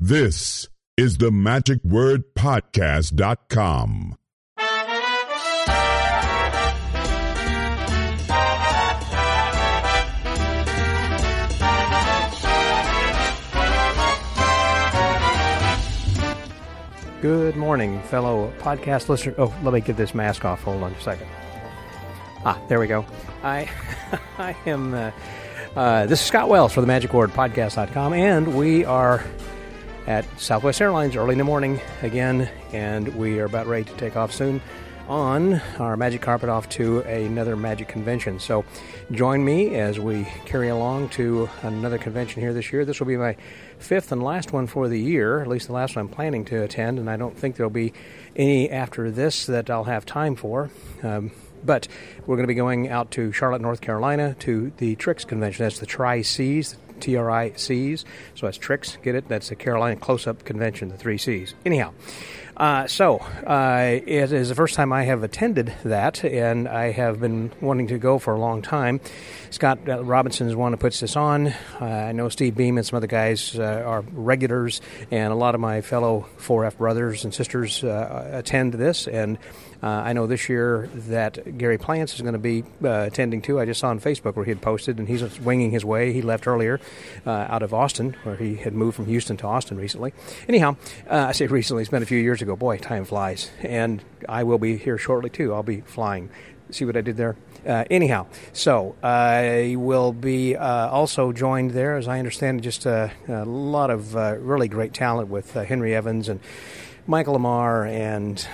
This is the MagicWordPodcast.com. Good morning, fellow podcast listeners. Oh, let me get this mask off. Hold on a second. There we go. I am, this is Scott Wells for the MagicWordPodcast.com, and we are at Southwest Airlines early in the morning again, and we are about ready to take off soon on our magic carpet off to another magic convention. So join me as we carry along to another convention here this year. This will be my fifth and last one for the year, at least the last one I'm planning to attend, and I don't think there'll be any after this that I'll have time for. But we're going to be going out to Charlotte, North Carolina, to the TRICS convention. That's the Tri-Cs, T-R-I-Cs. So that's TRICS, get it? That's the Carolina Close-Up Convention, the 3 Cs. Anyhow, it is the first time I have attended that, and I have been wanting to go for a long time. Scott Robinson is one who puts this on. I know Steve Beam and some other guys are regulars, and a lot of my fellow 4F brothers and sisters attend this, and I know this year that Gary Plants is going to be attending too. I just saw on Facebook where he had posted, and he's winging his way. He left earlier out of Austin, where he had moved from Houston to Austin recently. Anyhow, I say recently, it's been a few years ago. Boy, time flies. And I will be here shortly too. I'll be flying. See what I did there? Anyhow, so I will be also joined there, as I understand, just a lot of really great talent with Henry Evans and Michael Lamar and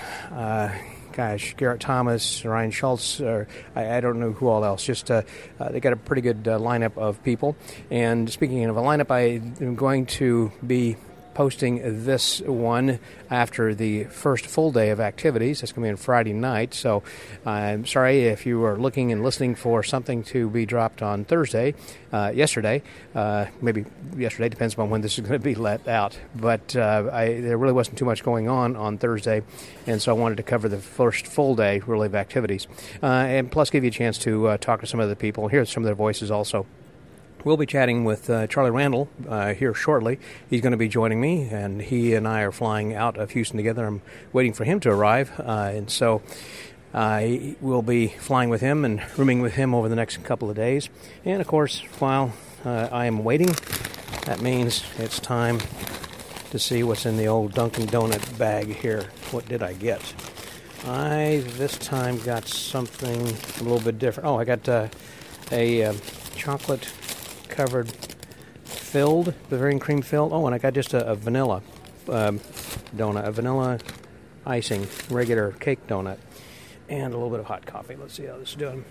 Garrett Thomas, Ryan Schultz, I don't know who all else. Just they got a pretty good lineup of people. And speaking of a lineup, I am going to be posting this one after the first full day of activities. That's going to be on Friday night. So I'm sorry if you were looking and listening for something to be dropped on yesterday. Maybe yesterday, depends upon when this is going to be let out. But there really wasn't too much going on Thursday, and so I wanted to cover the first full day, really, of activities. And plus give you a chance to talk to some of the people, hear some of their voices also. We'll be chatting with Charlie Randall here shortly. He's going to be joining me, and he and I are flying out of Houston together. I'm waiting for him to arrive, and so I will be flying with him and rooming with him over the next couple of days. And, of course, while I am waiting, that means it's time to see what's in the old Dunkin' Donut bag here. What did I get? I, this time, got something a little bit different. Oh, I got a chocolate covered filled, Bavarian cream filled. Oh, and I got just a vanilla donut, a vanilla icing, regular cake donut, and a little bit of hot coffee. Let's see how this is doing.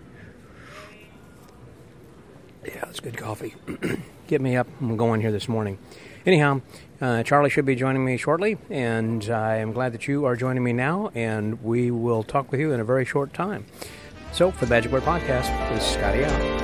Yeah, it's good coffee. Get me up. I'm going here this morning. Anyhow, Charlie should be joining me shortly, and I am glad that you are joining me now, and we will talk with you in a very short time. So, for the Magic Word Podcast, this is Scotty out.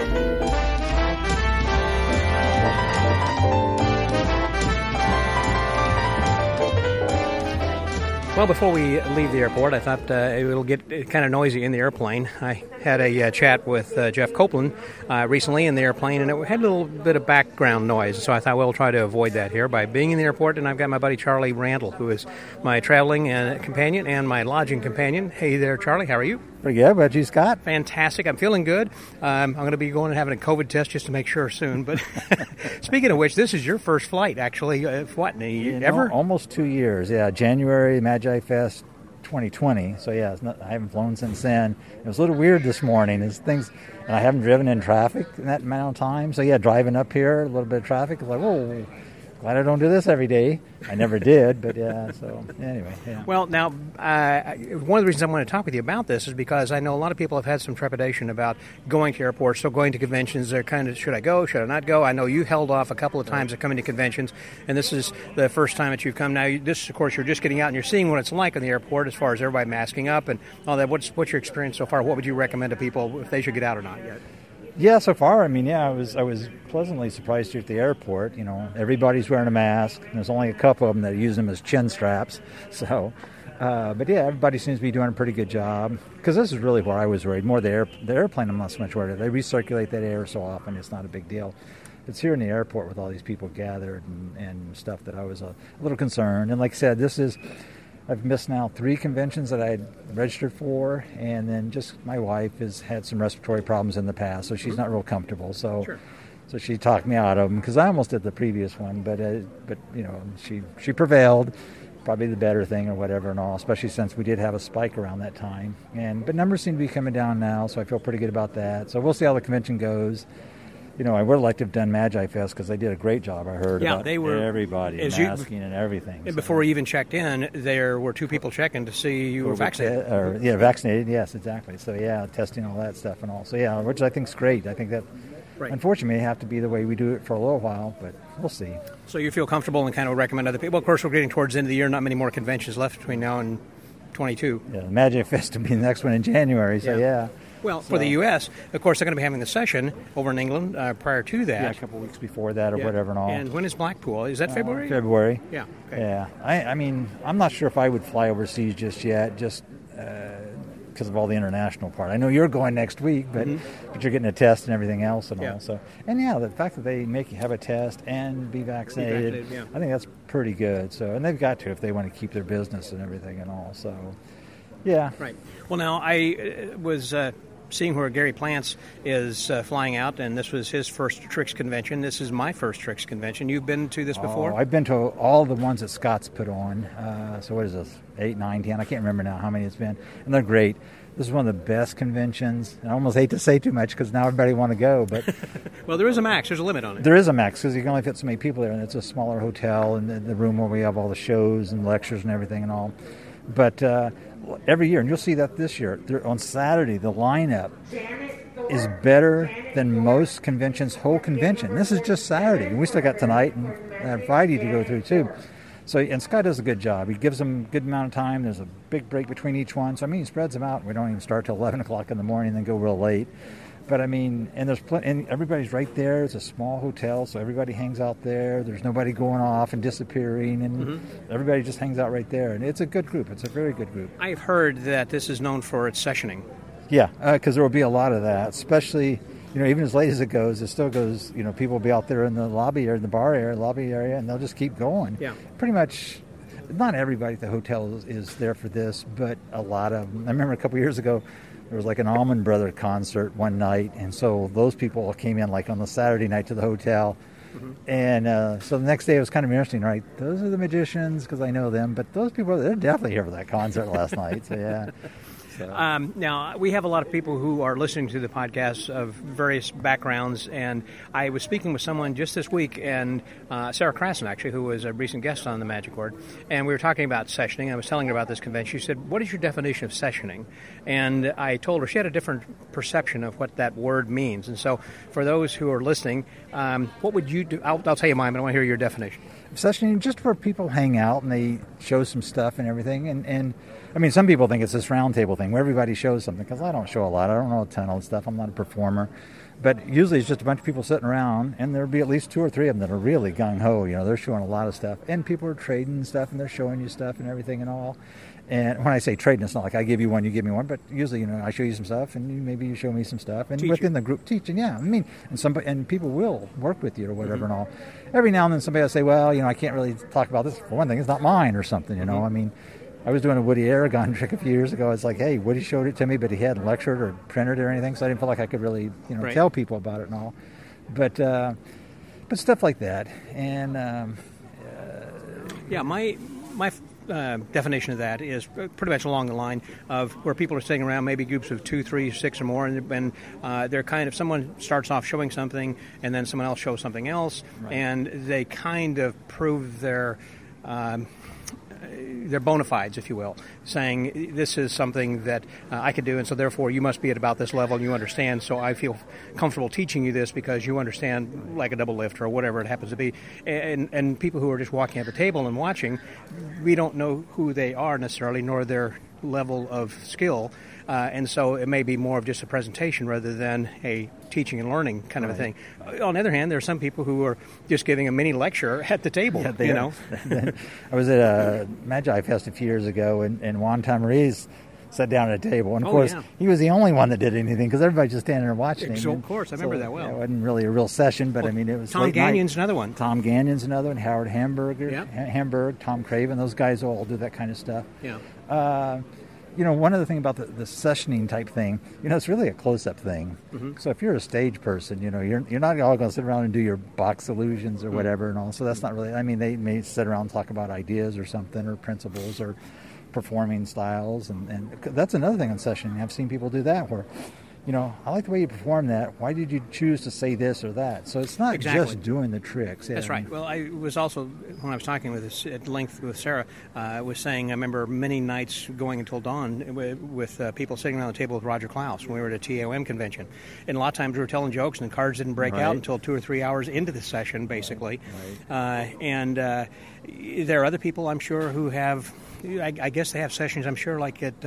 Well, before we leave the airport, I thought it'll get kind of noisy in the airplane. I had a chat with Jeff Copeland recently in the airplane, and it had a little bit of background noise, so I thought we'll try to avoid that here by being in the airport. And I've got my buddy Charlie Randall, who is my traveling companion and my lodging companion. Hey there, Charlie. How are you? Pretty good. How about you, Scott? Fantastic. I'm feeling good. I'm going to be going and having a COVID test just to make sure soon. But speaking of which, this is your first flight, actually. Ever? Almost 2 years. Yeah, January, Magi Fest 2020. So, yeah, I haven't flown since then. It was a little weird this morning. And I haven't driven in traffic in that amount of time. So, yeah, driving up here, a little bit of traffic. Like, whoa. Glad I don't do this every day. I never did, but yeah, so anyway. Yeah. Well, now, one of the reasons I want to talk with you about this is because I know a lot of people have had some trepidation about going to airports, so going to conventions. They're kind of, should I go, should I not go? I know you held off a couple of times of coming to conventions, and this is the first time that you've come. Now, this, of course, you're just getting out and you're seeing what it's like in the airport as far as everybody masking up and all that. What's your experience so far? What would you recommend to people if they should get out or not yet? Yeah, so far, I mean, yeah, I was pleasantly surprised here at the airport. You know, everybody's wearing a mask. There's only a couple of them that use them as chin straps. So, but yeah, everybody seems to be doing a pretty good job. Because this is really where I was worried. More the airplane, I'm not so much worried. They recirculate that air so often, it's not a big deal. it's here in the airport with all these people gathered and stuff that I was a little concerned. And like I said, I've missed now 3 conventions that I had registered for, and then just my wife has had some respiratory problems in the past, so she's not real comfortable. So, Sure. So she talked me out of them because I almost did the previous one, but she prevailed. Probably the better thing or whatever and all, especially since we did have a spike around that time. But numbers seem to be coming down now, so I feel pretty good about that. So we'll see how the convention goes. I would like to have done Magi Fest because they did a great job, I heard, about they were, everybody, masking and everything. And before we even checked in, there were 2 people checking to see you were vaccinated. Vaccinated, yes, exactly. So, testing all that stuff and all. So, which I think is great. I think that, unfortunately, may have to be the way we do it for a little while, but we'll see. So you feel comfortable and kind of recommend other people? Well, of course, we're getting towards the end of the year. Not many more conventions left between now and 22. Yeah, the Magi Fest will be the next one in January, so Well, for the U.S., of course, they're going to be having the session over in England prior to that. Yeah, a couple of weeks before that or whatever and all. And when is Blackpool? Is that February? February. Yeah. Okay. Yeah. I mean, I'm not sure if I would fly overseas just yet, just because of all the international part. I know you're going next week, but you're getting a test and everything else and all. So, and the fact that they make you have a test and be vaccinated, I think that's pretty good. So, and they've got to if they want to keep their business and everything and all. So, yeah. Right. Well, now I was seeing where Gary Plants is flying out, and this was his first Tricks convention. This is my first Tricks convention. You've been to this before? I've been to all the ones that Scott's put on. So what is this, 8, 9, 10? I can't remember now how many it's been. And they're great. This is one of the best conventions. I almost hate to say too much because now everybody want to go. But well, there is a max. There's a limit on it. There is a max because you can only fit so many people there, and it's a smaller hotel and the room where we have all the shows and lectures and everything and all. But every year, and you'll see that this year, on Saturday, the lineup is better than most conventions' whole convention. This is just Saturday. And we still got tonight and Friday to go through, too. So, and Scott does a good job. He gives them a good amount of time. There's a big break between each one. So, I mean, he spreads them out. We don't even start till 11 o'clock in the morning and then go real late. But, I mean, and there's and everybody's right there. It's a small hotel, so everybody hangs out there. There's nobody going off and disappearing, and everybody just hangs out right there. And it's a good group. It's a very good group. I've heard that this is known for its sessioning. Yeah, because there will be a lot of that, especially, even as late as it goes, it still goes, people will be out there in the lobby or in the bar area, lobby area, and they'll just keep going. Yeah. Pretty much, not everybody at the hotel is there for this, but a lot of them. I remember a couple years ago, there was like an Allman Brothers concert one night, and so those people came in like on the Saturday night to the hotel. And so the next day it was kind of interesting, right? Those are the magicians, because I know them, but those people, they're definitely here for that concert last night, so yeah. Now, we have a lot of people who are listening to the podcast of various backgrounds, and I was speaking with someone just this week, and Sarah Krasen, actually, who was a recent guest on the Magic Word, and we were talking about sessioning. I was telling her about this convention. She said, "What is your definition of sessioning?" And I told her she had a different perception of what that word means. And so for those who are listening, what would you do? I'll tell you mine, but I want to hear your definition. Sessioning, just where people hang out and they show some stuff and everything. And I mean, some people think it's this round table thing where everybody shows something, because I don't show a lot. I don't know a ton of stuff. I'm not a performer. But usually it's just a bunch of people sitting around, and there'll be at least 2 or 3 of them that are really gung-ho. They're showing a lot of stuff. And people are trading stuff, and they're showing you stuff and everything and all. And when I say trading, it's not like I give you one, you give me one. But usually, I show you some stuff, and maybe you show me some stuff. And within the group, teaching, yeah. I mean, and people will work with you or whatever and all. Every now and then somebody will say, well, I can't really talk about this. For one thing, it's not mine or something, I mean, I was doing a Woody Aragon trick a few years ago. It's like, hey, Woody showed it to me, but he hadn't lectured or printed it or anything, so I didn't feel like I could really, tell people about it and all. But stuff like that. And my definition of that is pretty much along the line of where people are sitting around, maybe groups of 2, 3, 6 or more, and they're kind of, someone starts off showing something, and then someone else shows something else, and they kind of prove their bona fides, if you will, saying this is something that I could do, and so therefore you must be at about this level and you understand, so I feel comfortable teaching you this because you understand, like a double lift or whatever it happens to be. And people who are just walking at the table and watching, we don't know who they are necessarily, nor their level of skill, and so it may be more of just a presentation rather than a teaching and learning kind of a thing. On the other hand, there are some people who are just giving a mini lecture at the table, I was at a Magi Fest a few years ago, and Juan Tamariz sat down at a table. And, of Oh, course, yeah. he was the only one that did anything because everybody's just standing there watching him. So, of course, I remember that well. Yeah, it wasn't really a real session, but, I mean, it was Tom late night. Gagnon's another one. Tom Gagnon's another one. Howard Hamburg, Yeah. Tom Craven. Those guys all do that kind of stuff. Yeah. You know, one other thing about the sessioning type thing, you know, it's really a close-up thing. Mm-hmm. So if you're a stage person, you know, you're not all going to sit around and do your box illusions or whatever and all. So that's not really, I mean, they may sit around and talk about ideas or something or principles or performing styles. And that's another thing on sessioning. I've seen people do that where, you know, I like the way you perform that. Why did you choose to say this or that? So it's not just doing the tricks. That's right. Well, I was also, when I was talking with this at length with Sarah, I was saying I remember many nights going until dawn with people sitting around the table with Roger Klaus when we were at a TAOM convention. And a lot of times we were telling jokes and the cards didn't break out until 2 or 3 hours into the session, basically. And there are other people, I'm sure, who have, I guess they have sessions, I'm sure, like at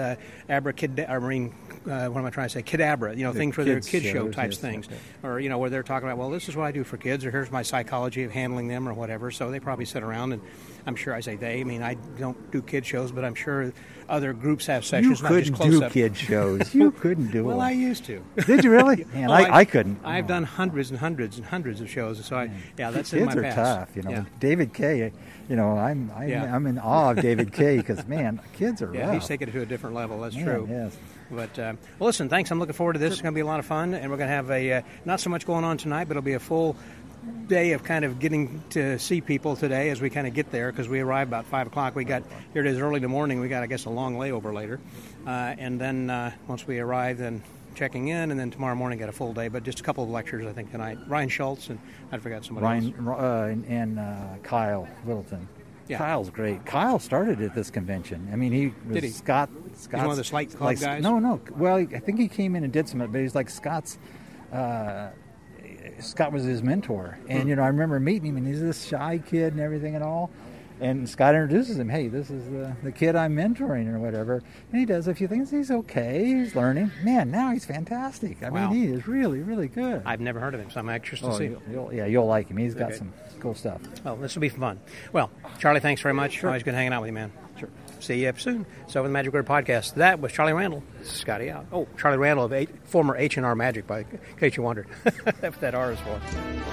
Kidabra, you know, things for their kid show types things. Or, you know, where they're talking about, well, this is what I do for kids, or here's my psychology of handling them, or whatever. So they probably sit around, and I'm sure I say they. I mean, I don't do kid shows, but I'm sure other groups have sessions. You couldn't do kid shows. You couldn't do Well, I used to. Did you really? Man, I couldn't. I've done hundreds and hundreds and hundreds of shows, so that's in my past. Kids are tough, you know. Yeah. David Kaye, you know, I'm in awe of David Kaye because, man, kids are rough. Yeah, he's taken it to a different level. That's true. Yes. But, well, listen, thanks. I'm looking forward to this. It's going to be a lot of fun, and we're going to have a not so much going on tonight, but it'll be a full day of kind of getting to see people today as we kind of get there, because we arrived about 5 o'clock. We got, here it is early in the morning. We got, I guess, a long layover later. And then once we arrive, then checking in, and then tomorrow morning got a full day, but just a couple of lectures, I think, tonight. Ryan Schultz, and I forgot somebody else. And Kyle Littleton. Yeah. Kyle's great. Kyle started at this convention. I mean, he was Scott's he's one of the Slight Club guys? No. Well, I think he came in and did some of it, but he's like Scott's. Scott was his mentor, and you know, I remember meeting him, and he's this shy kid and everything and all. And Scott introduces him. Hey, this is the kid I'm mentoring or whatever. And he does a few things. He's okay. He's learning. Man, now he's fantastic. I mean, he is really, really good. I've never heard of him, so I'm anxious to see. You'll like him. He's got some cool stuff. Well, this will be fun. Well, Charlie, thanks very much. Sure. Always good hanging out with you, man. Sure. See you soon. So, with the Magic Word Podcast, that was Charlie Randall. Scotty out. Oh, Charlie Randall of former H&R Magic, in case you wondered. That's what that R is for.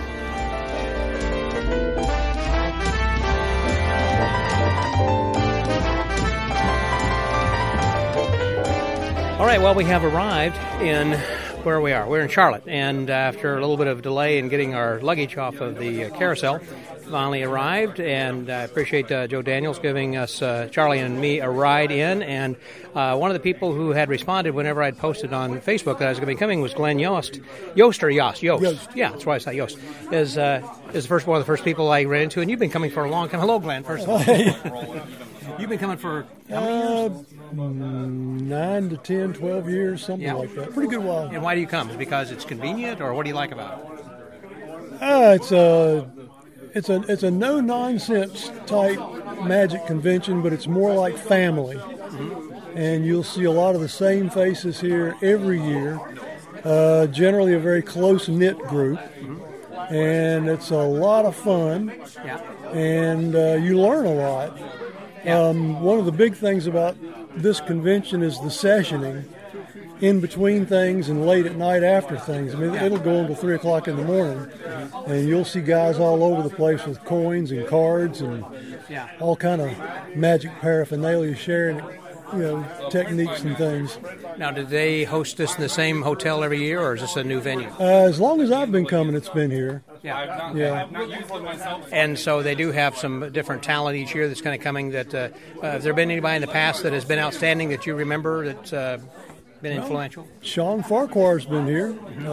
All right, well, we have arrived in where we are. We're in Charlotte, and after a little bit of delay in getting our luggage off of the carousel, finally arrived, and I appreciate Joe Daniels giving us, Charlie and me, a ride in, and one of the people who had responded whenever I'd posted on Facebook that I was going to be coming was Glenn Yost. Yost. Yeah, that's why I said Yost. Is one of the first people I ran into, and you've been coming for a long time. Hello, Glenn, first of all. You've been coming for how many years? 9 to 10, 12 years, something like that. Pretty good while. And why do you come? Is it because it's convenient, or what do you like about it? It's a no-nonsense type magic convention, but it's more like family. Mm-hmm. And you'll see a lot of the same faces here every year. Generally a very close-knit group. Mm-hmm. And it's a lot of fun. Yeah. And you learn a lot. Yeah. One of the big things about this convention is the sessioning in between things and late at night after things. I mean, it'll go until 3 o'clock in the morning, and you'll see guys all over the place with coins and cards and all kind of magic paraphernalia sharing, you know, techniques and things. Now, did they host this in the same hotel every year, or is this a new venue? As long as I've been coming, it's been here. Yeah. And so they do have some different talent each year that's kind of coming. That has there been anybody in the past that has been outstanding that you remember that's been influential? Sean Farquhar's been here.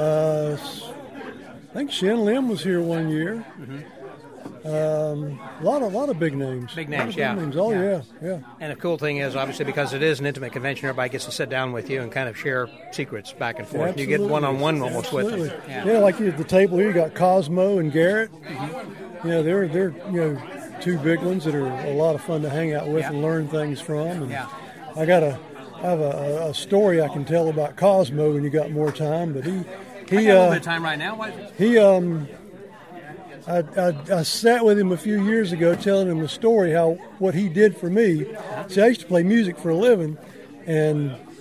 I think Shen Lim was here one year. Mm-hmm. A lot of big names. Big names, big names. Oh, yeah. And the cool thing is, obviously, because it is an intimate convention, everybody gets to sit down with you and kind of share secrets back and forth. Absolutely. You get one-on-one almost with them. Yeah, like at the table here, you got Cosmo and Garrett. Mm-hmm. You know, they're two big ones that are a lot of fun to hang out with and learn things from. And I have a story I can tell about Cosmo when you got more time, but he I got a little bit of time right now. I sat with him a few years ago telling him the story, what he did for me. See, I used to play music for a living, and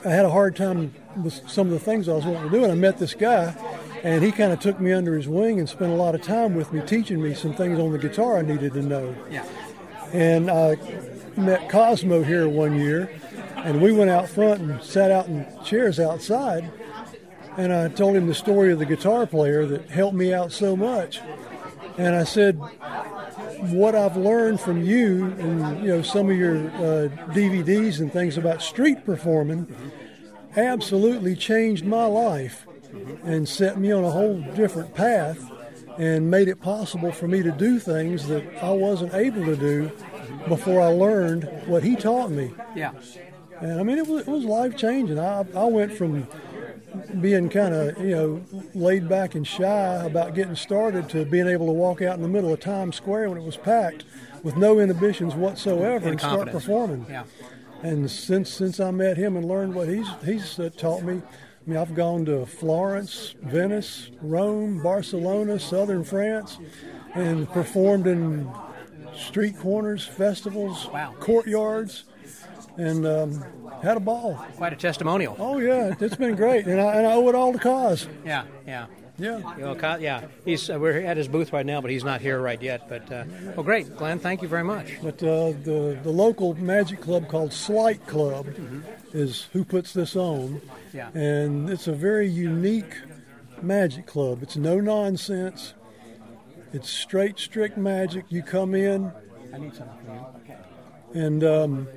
had a hard time with some of the things I was wanting to do, and I met this guy, and he kind of took me under his wing and spent a lot of time with me, teaching me some things on the guitar I needed to know. Yeah. And I met Cosmo here one year, and we went out front and sat out in chairs outside, and I told him the story of the guitar player that helped me out so much. And I said, what I've learned from you and some of your DVDs and things about street performing absolutely changed my life and set me on a whole different path and made it possible for me to do things that I wasn't able to do before I learned what he taught me. Yeah. And I mean, it was life changing. I went from being kind of, laid back and shy about getting started to being able to walk out in the middle of Times Square when it was packed with no inhibitions whatsoever and start performing. Yeah. And since I met him and learned what he's taught me, I mean, I've gone to Florence, Venice, Rome, Barcelona, southern France, and performed in street corners, festivals, courtyards, and had a ball. Quite a testimonial. Oh yeah, it's been great, and I owe it all to Cos. Yeah. We're at his booth right now, but he's not here right yet. But well, great, Glenn. Thank you very much. But the local magic club called Slight Club is who puts this on. Yeah. And it's a very unique magic club. It's no nonsense. It's straight, strict magic. You come in. I need something from you. Okay. And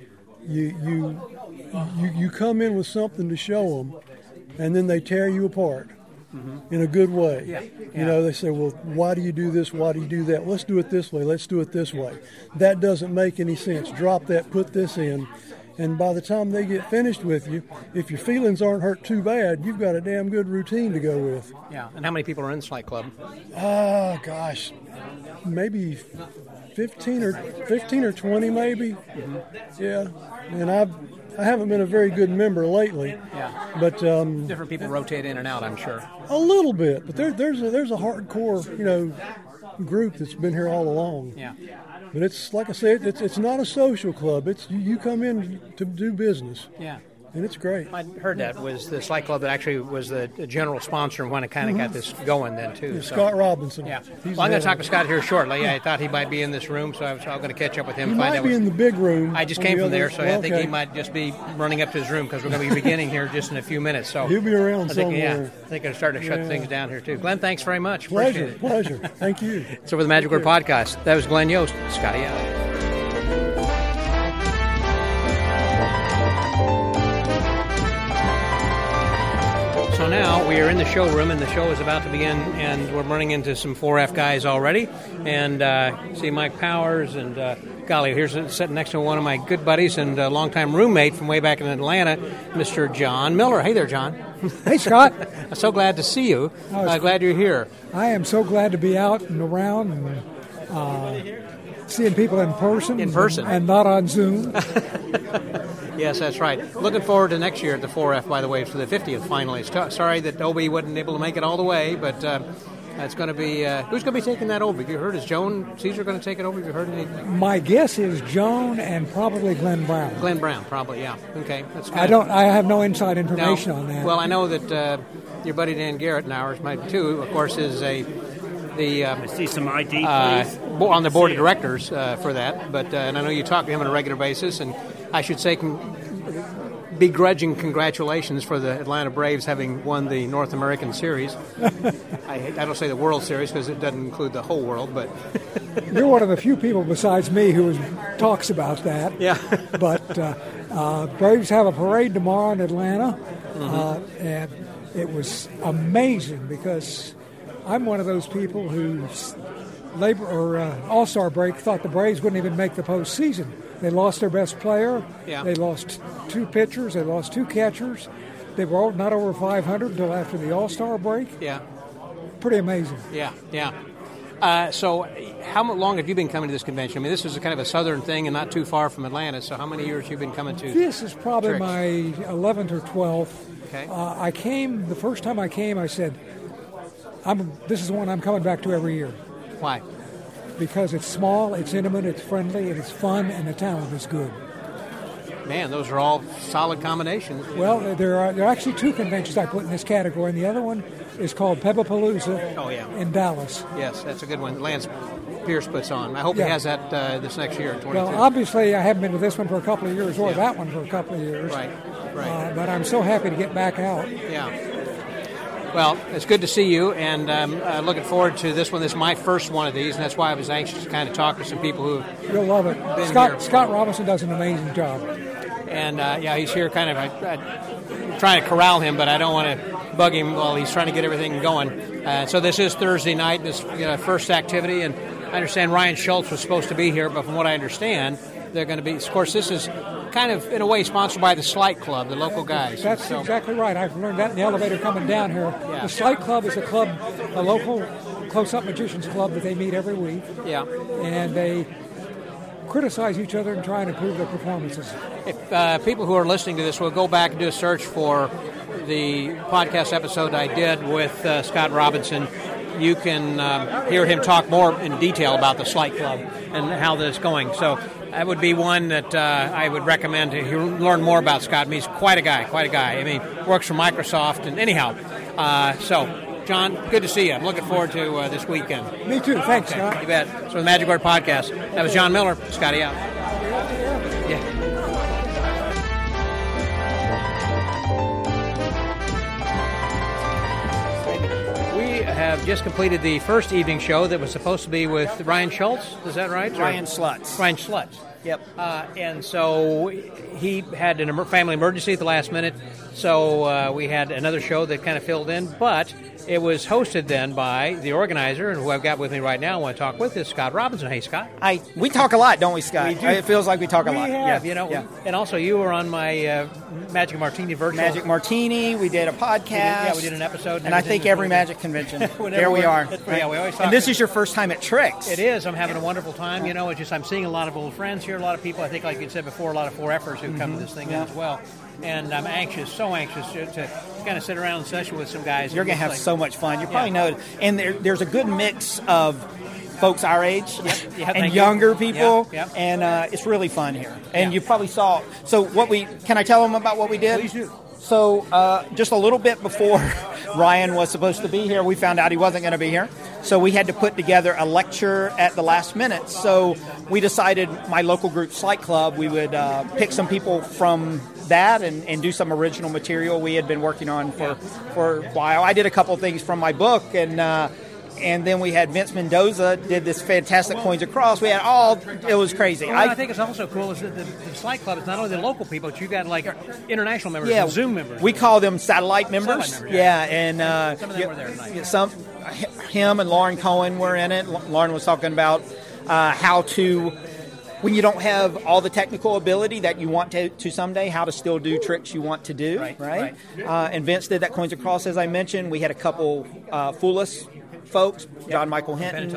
you come in with something to show them, and then they tear you apart in a good way. Yeah. They say, well, why do you do this? Why do you do that? Let's do it this way. Let's do it this way. That doesn't make any sense. Drop that, put this in. And by the time they get finished with you, if your feelings aren't hurt too bad, you've got a damn good routine to go with. Yeah. And how many people are in Slight Club? Gosh, maybe 15 or 20 maybe. Yeah. And I haven't been a very good member lately. Yeah. But different people rotate in and out, I'm sure. A little bit, but there's a hardcore, group that's been here all along. Yeah. But it's like I said, it's not a social club. It's you come in to do business. Yeah. And it's great. I heard that was the Slight Club that actually was the general sponsor and when it kind of got this going then too. Yeah, Scott Robinson. Yeah. Well, I'm going to talk to Scott here shortly. I thought he might be in this room, so I was going to catch up with him. He might be in the big room. I just came from there, so I think he might just be running up to his room because we're going to be beginning here just in a few minutes. So he'll be around somewhere. I think I'm starting to shut things down here too. Glenn, thanks very much. Pleasure. Thank you. So for the Magic Word Podcast, that was Glenn Yost, Scotty out. So now we are in the showroom, and the show is about to begin, and we're running into some 4F guys already. And see Mike Powers, and golly, here's sitting next to one of my good buddies and longtime roommate from way back in Atlanta, Mr. John Miller. Hey there, John. Hey, Scott. I'm so glad to see you. Glad you're here. I am so glad to be out and around and seeing people in person. And not on Zoom. Yes, that's right. Looking forward to next year at the 4F, by the way, for the 50th finally. Sorry that Obie wasn't able to make it all the way, but it's going to be... who's going to be taking that over? Have you heard? Is Joan Caesar going to take it over? Have you heard anything? My guess is Joan and probably Glenn Brown. Glenn Brown, probably, yeah. Okay. That's I have no inside information on that. Well, I know that your buddy Dan Garrett and ours, might too, of course, is I see some ID, please. On the board of directors for that. But and I know you talk to him on a regular basis, and I should say begrudging congratulations for the Atlanta Braves having won the North American Series. I don't say the World Series because it doesn't include the whole world, but... You're one of the few people besides me who talks about that. Yeah. But Braves have a parade tomorrow in Atlanta, and it was amazing because I'm one of those people whose All-Star break thought the Braves wouldn't even make the postseason. They lost their best player. Yeah. They lost 2 pitchers. They lost 2 catchers. They were not over 500 until after the All-Star break. Yeah. Pretty amazing. Yeah. So how long have you been coming to this convention? I mean, this is a kind of a southern thing and not too far from Atlanta. So how many years have you been coming to? This is probably my 11th or 12th. Okay. The first time I came, I said, this is the one I'm coming back to every year. Why? Because it's small, it's intimate, it's friendly, and it's fun, and the talent is good. Man, those are all solid combinations. Well, there are actually 2 conventions I put in this category, and the other one is called Peppapalooza in Dallas. Yes, that's a good one. Lance Pierce puts on. I hope he has that this next year, 22. Well, obviously, I haven't been to this one for a couple of years or that one for a couple of years. Right. But I'm so happy to get back out. Yeah. Well, it's good to see you, and I'm looking forward to this one. This is my first one of these, and that's why I was anxious to kind of talk to some people who You'll love it. Scott Robinson does an amazing job. And, he's here kind of trying to corral him, but I don't want to bug him while he's trying to get everything going. So this is Thursday night, this first activity, and I understand Ryan Schultz was supposed to be here, but from what I understand, they're going to be, of course, this is kind of, in a way, sponsored by the Slight Club, the local guys. That's exactly right. I've learned that in the elevator coming down here. Yeah. The Slight Club is a local close-up magicians club that they meet every week. Yeah. And they criticize each other and try and improve their performances. If people who are listening to this will go back and do a search for the podcast episode I did with Scott Robinson, you can hear him talk more in detail about the Slight Club and how that's going. So that would be one that I would recommend to learn more about Scott. I mean, he's quite a guy. I mean, works for Microsoft. And anyhow, so, John, good to see you. I'm looking forward to this weekend. Me too. Thanks, Scott. You bet. So the Magic Word Podcast. That was John Miller. Scotty out. Yeah. Have just completed the first evening show that was supposed to be with Ryan Schultz. Is that right? Ryan Schlutz. Ryan Schlutz. Yep. And so he had a family emergency at the last minute, so we had another show that kind of filled in, but it was hosted then by the organizer, and who I've got with me right now I want to talk with is Scott Robinson. Hey, Scott. We talk a lot, don't we, Scott? We do. It feels like we talk a lot. Yeah, and also you were on my Magic Martini virtual. Magic Martini, we did a podcast. We did an episode. And I think every Magic convention. There we are. Yeah, we always talk. And this is your first time at Tricks. It is. I'm having a wonderful time. It's just I'm seeing a lot of old friends here, a lot of people, I think, like you said before, a lot of 4Fers who come to this thing as well. And I'm so anxious to kind of sit around in session with some guys. You're going to have so much fun. You probably know it. And there's a good mix of folks our age and younger people. Yep. And it's really fun here. And you probably saw. So can I tell them about what we did? Please do. So just a little bit before Ryan was supposed to be here, we found out he wasn't going to be here. So we had to put together a lecture at the last minute. So we decided, my local group, Slight Club, we would pick some people from that and do some original material we had been working on for a while. I did a couple of things from my book, and then we had Vince Mendoza did this fantastic Coins Across. We had it was crazy. Well, I think it's also cool is that the Slight Club is not only the local people, but you got like international members and Zoom members. We call them satellite members. Some of them were there tonight. Him and Lauren Cohen were in it. Lauren was talking about how to, when you don't have all the technical ability that you want to someday, how to still do tricks you want to do, right? And Vince did that Coins Across, as I mentioned. We had a couple Foolus folks, John Michael Hinton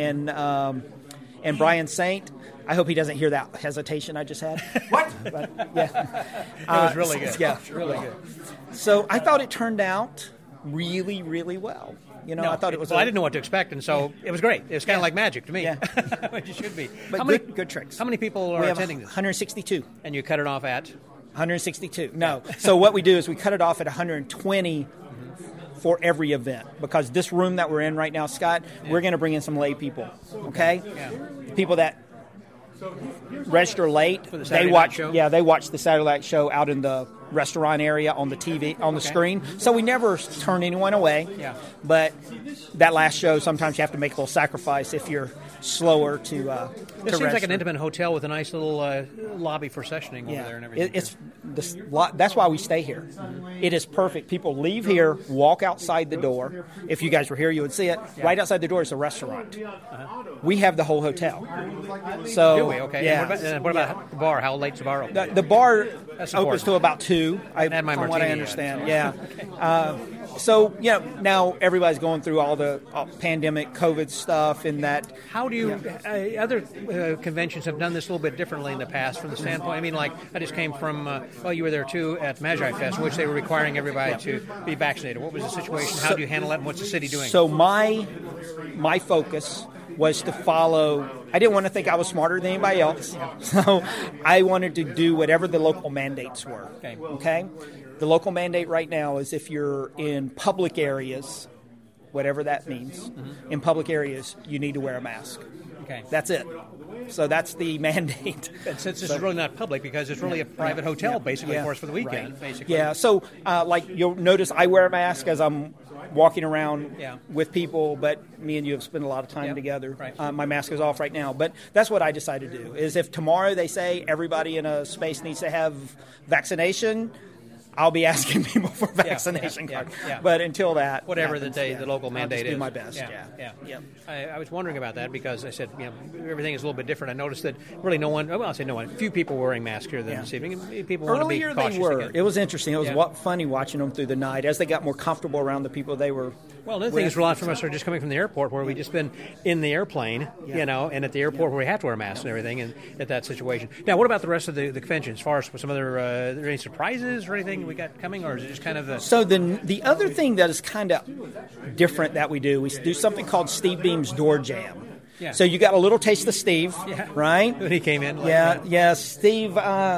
and Brian Saint. I hope he doesn't hear that hesitation I just had. What? But, yeah. It was really good. Yeah, really good. So I thought it turned out really, really well. I thought it was. Well, I didn't know what to expect, and so it was great. It was kind of like magic to me. Yeah. Which it should be. But good tricks. How many people are attending this? 162. And you cut it off at? 162. No. So what we do is we cut it off at 120 for every event, because this room that we're in right now, Scott, we're going to bring in some lay people. Okay. Yeah. People that register late. For the Saturday night show? Yeah, they watch the Saturday night show out in the restaurant area on the TV, on the screen. So we never turn anyone away. Yeah. But that last show, sometimes you have to make a little sacrifice if you're slower to This seems like an intimate hotel with a nice little lobby for sessioning over there and everything. That's why we stay here. It is perfect. People leave here, walk outside the door. If you guys were here, you would see it. Yeah. Right outside the door is a restaurant. Uh-huh. We have the whole hotel. So, do we? Okay. Yeah. What about the bar? How late's the bar open? The bar opens to about 2. From what I understand. Yeah. So, now everybody's going through all the pandemic, COVID stuff and that. How do you, other conventions have done this a little bit differently in the past from the standpoint, I mean, like, I just came from, you were there too at Magi Fest, in which they were requiring everybody to be vaccinated. What was the situation? How do you handle that, and what's the city doing? So my focus was to follow. I didn't want to think I was smarter than anybody else, so I wanted to do whatever the local mandates were. Okay? The local mandate right now is if you're in public areas, whatever that means, in public areas, you need to wear a mask. Okay. That's it. So that's the mandate. And since this is really not public, because it's really a private hotel, basically, for us for the weekend, basically. Yeah, so like you'll notice I wear a mask as I'm walking around with people, but me and you have spent a lot of time together. Right. My mask is off right now, but that's what I decided to do, is if tomorrow they say everybody in a space needs to have vaccination, I'll be asking people for vaccination cards. But until that, whatever happens, the local mandate I'll just is. do my best. Yeah. I was wondering about that because I said, everything is a little bit different. I noticed that really no one. Well, I'll say no one. Few people were wearing masks here this evening. And people earlier want to be cautious they were. again. It was interesting. It was funny watching them through the night as they got more comfortable around the people they were. Well, the thing is, a lot of us are just coming from the airport where we just been in the airplane, and at the airport where we have to wear masks and everything, and at that situation. Now, what about the rest of the convention? As far as some other, are there any surprises or anything we got coming, or is it just kind of the? So the other thing that is kind of different that we do something called Steve Beam's Door Jam. Yeah. So you got a little taste of Steve, right? When he came in. Steve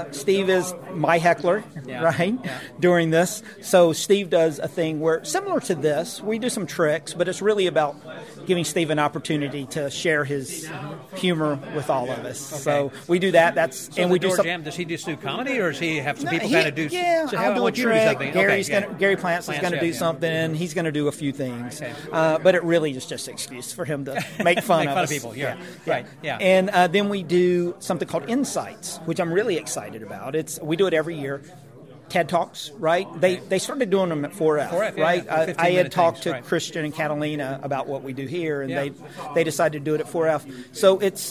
is my heckler, right, during this. So Steve does a thing where, similar to this, we do some tricks, but it's really about giving Steve an opportunity to share his humor with all of us. Okay. So we do that. And we do some. Jam, does he just do comedy, or does he have some people kind of do? Yeah, I'll do a trick. Gary Plants is going to do something. He's going to do a few things, but it really is just an excuse for him to make fun of us. People, right, yeah. And then we do something called Insights, which I'm really excited about. We do it every year. TED Talks, right? They started doing them at 4F, right? I had talked to Christian and Catalina about what we do here, and they decided to do it at 4F. So it's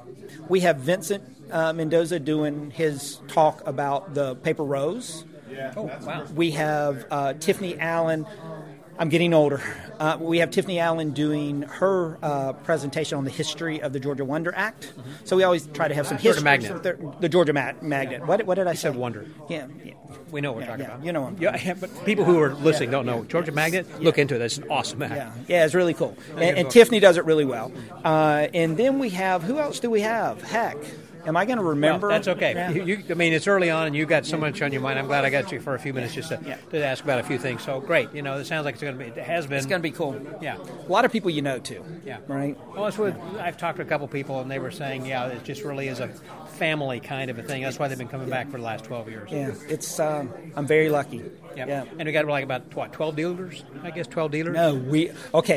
we have Vincent Mendoza doing his talk about the paper rose. Oh, wow. We have Tiffany Allen. I'm getting older. We have Tiffany Allen doing her presentation on the history of the Georgia Wonder Act. Mm-hmm. So we always try to have some history. The Georgia Magnet. What did I say? You said Wonder. Yeah. We know what we're talking about. You know what I'm talking about. But people who are listening don't know. Georgia Magnet, look into it. It's an awesome act. Yeah, it's really cool. And Tiffany does it really well. And then we have, who else do we have? Heck. Am I going to remember? Well, that's okay. Yeah. I mean, it's early on, and you got so much on your mind. I'm glad I got you for a few minutes just to ask about a few things. So great. It sounds like it's going to be. It has been. It's going to be cool. Yeah. A lot of people you know too. Yeah. Right. Well, I've talked to a couple people, and they were saying, it just really is a family kind of a thing. That's why they've been coming back for the last 12 years. Yeah. It's. I'm very lucky. Yep. Yeah. And we got about 12 dealers? I guess 12 dealers. No,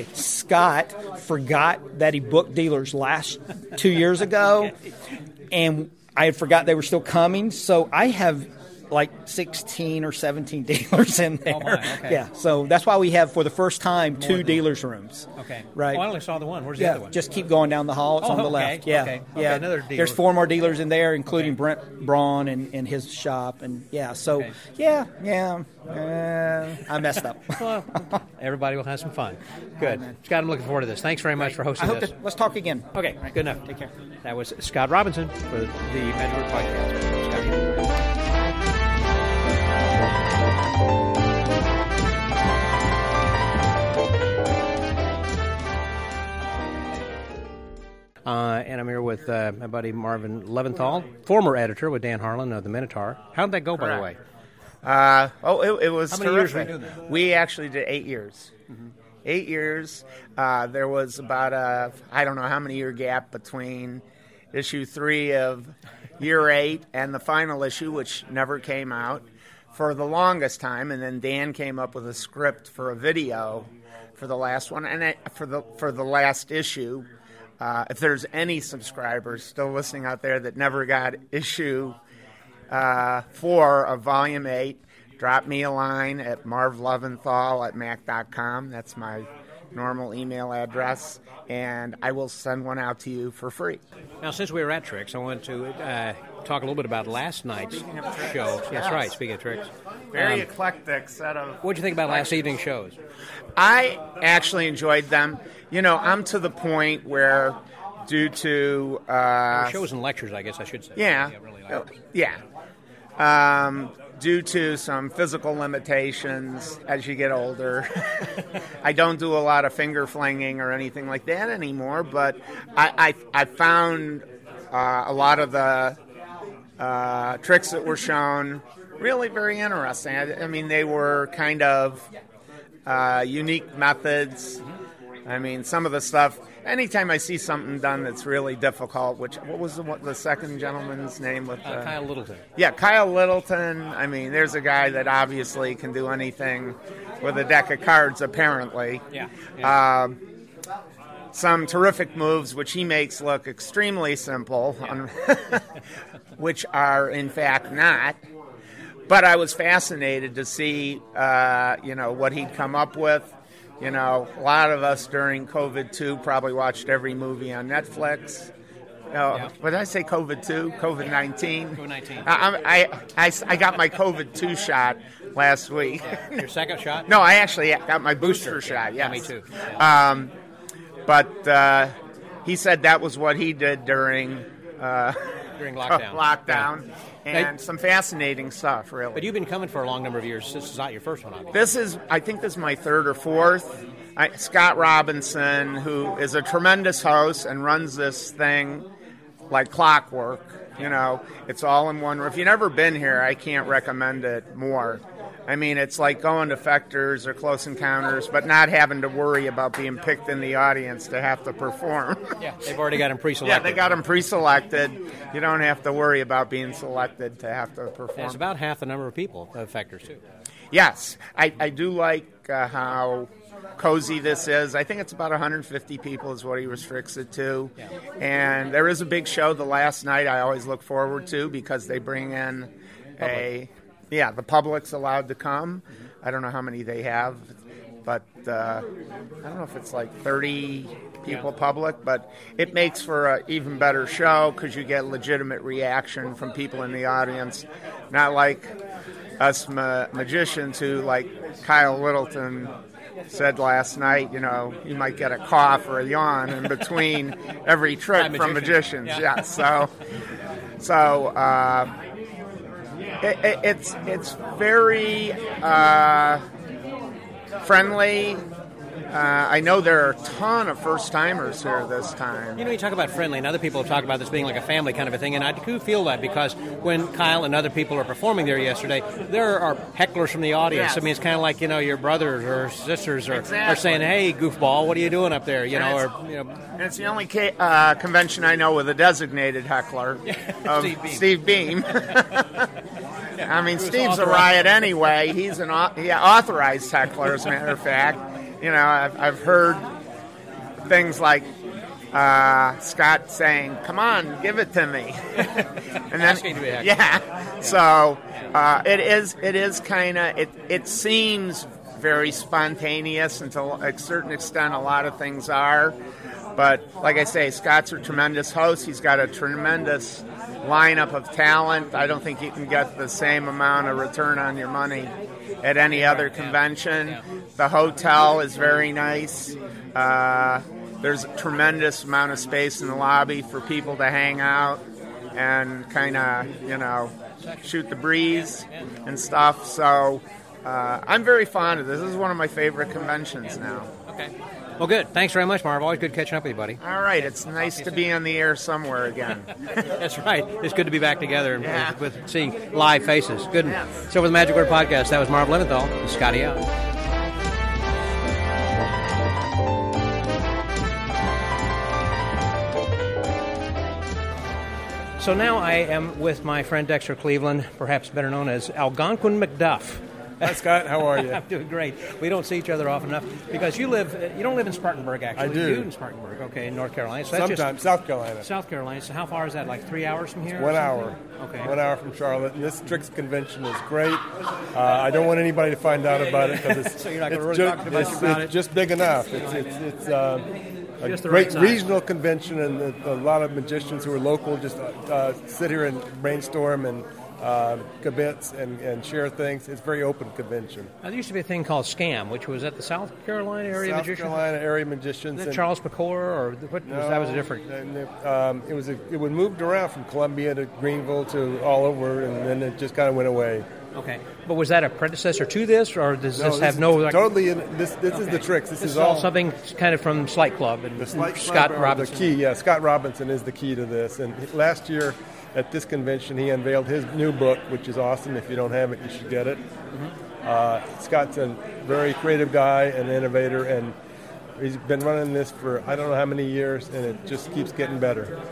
Scott forgot that he booked dealers 2 years ago, and I had forgot they were still coming, so I have like 16 or 17 dealers in there. Oh my, okay. Yeah, so that's why we have, for the first time, two dealers' rooms. Okay. Right. Oh, I only saw the one. Where's the other one? Just keep going down the hall. It's on the left. Yeah. Okay. Yeah. Another dealer. There's 4 more dealers in there, including Brent Braun and his shop. And so, I messed up. Well, everybody will have some fun. Good. Right, Scott, I'm looking forward to this. Thanks very much for hosting this. Let's talk again. Okay. Right. Good enough. Take care. That was Scott Robinson for the Magic Word Podcast. Scott. And I'm here with my buddy Marvin Leventhal, former editor with Dan Harlan of the Minotaur. How did that go, by the way? It was How many years were you doing that? We actually did 8 years. Mm-hmm. 8 years. There was about I don't know how many year gap between issue 3 of year 8 and the final issue, which never came out for the longest time. And then Dan came up with a script for a video for the last one, and for the last issue. If there's any subscribers still listening out there that never got issue 4 of Volume 8, drop me a line at marvleventhal@mac.com. That's my normal email address, and I will send one out to you for free. Now, since we were at Tricks, I want to talk a little bit about last night's show. That's right, speaking of Tricks. Very eclectic set of... What did you think about last evening's shows? I actually enjoyed them. I'm to the point where, due to... shows and lectures, I guess I should say. Yeah. I really like. Yeah. due to some physical limitations as you get older. I don't do a lot of finger flinging or anything like that anymore, but I found a lot of the tricks that were shown really very interesting. I mean, they were kind of unique methods. I mean, some of the stuff, anytime I see something done that's really difficult, what was the second gentleman's name? With Kyle Littleton. Yeah, Kyle Littleton. I mean, there's a guy that obviously can do anything with a deck of cards, apparently. Yeah. Some terrific moves, which he makes look extremely simple, which are, in fact, not. But I was fascinated to see, what he'd come up with. You know, a lot of us during COVID-2 probably watched every movie on Netflix. What did I say, COVID-2? COVID-19? COVID-19. I got my COVID-2 shot last week. Your second shot? No, I actually got my booster shot, yes. Yeah, me too. But he said that was what he did during lockdown. And some fascinating stuff, really. But you've been coming for a long number of years. This is not your first one, obviously. I think this is my third or fourth. Scott Robinson, who is a tremendous host and runs this thing like clockwork. You know, it's all in one. If you've never been here, I can't recommend it more. I mean, it's like going to Fector's or Close Encounters, but not having to worry about being picked in the audience to have to perform. Yeah, they've already got them pre-selected. Yeah, they got them pre-selected. You don't have to worry about being selected to have to perform. And it's about half the number of people at Fector's, too. Yes, I do like how cozy this is. I think it's about 150 people is what he restricts it to. Yeah. And there is a big show the last night I always look forward to because they bring in the public's allowed to come. Mm-hmm. I don't know how many they have, but I don't know if it's like 30 people public, but it makes for an even better show because you get legitimate reaction from people in the audience, not like us magicians who, like Kyle Littleton said last night, you know, you might get a cough or a yawn in between every trick from magicians. Yeah. It's very friendly. I know there are a ton of first-timers here this time. You know, you talk about friendly, and other people have talked about this being like a family kind of a thing, and I do feel that because when Kyle and other people are performing there yesterday, there are hecklers from the audience. Yes. I mean, it's kind of like, you know, your brothers or sisters are saying, hey, goofball, what are you doing up there? And it's the only convention I know with a designated heckler of Steve Beam. I mean, Steve's a riot anyway. He's an authorized heckler, as a matter of fact. You know, I've heard things like Scott saying, "Come on, give it to me," and then So it is kind of it seems very spontaneous, and to a certain extent, a lot of things are. But like I say, Scott's a tremendous host. He's got a tremendous lineup of talent. I don't think you can get the same amount of return on your money at any other convention. The hotel is very nice. There's a tremendous amount of space in the lobby for people to hang out and kind of, you know, shoot the breeze and stuff. So I'm very fond of this. This is one of my favorite conventions now. Okay. Well, good. Thanks very much, Marv. Always good catching up with you, buddy. All right. It's nice to be on the air somewhere again. That's right. It's good to be back together and with seeing live faces. Good. Yes. So, with the Magic Word Podcast, that was Marv Leventhal. Scotty out. So now I am with my friend Dexter Cleveland, perhaps better known as Algonquin McDuff. Hi, Scott. How are you? I'm doing great. We don't see each other often enough because you don't live in Spartanburg, actually. I do. You do in Spartanburg, okay, in North Carolina. So sometimes, South Carolina. South Carolina. So how far is that, like 3 hours from here? 1 hour. Okay. 1 hour from Charlotte. And this Tricks convention is great. I don't want anybody to find out about it because it's, so you're not going to really talk too much about it? It's just big enough. It's a great regional convention, and a lot of magicians who are local just sit here and brainstorm and kibitz and share things. It's a very open convention. Now, there used to be a thing called SCAM, which was at the South Carolina area magicians? South Carolina area magicians. Was that Charles McClure, or what? No, that was different. It was moved around from Columbia to Greenville to all over, and then it just kind of went away. Okay, but was that a predecessor to this, or does this have no? Like, totally. This is the Tricks. This is all something kind of from Slight Club and Scott Robinson. The key, yeah. Scott Robinson is the key to this. And last year at this convention, he unveiled his new book, which is awesome. If you don't have it, you should get it. Scott's a very creative guy, an innovator, and he's been running this for I don't know how many years, and it just keeps getting better.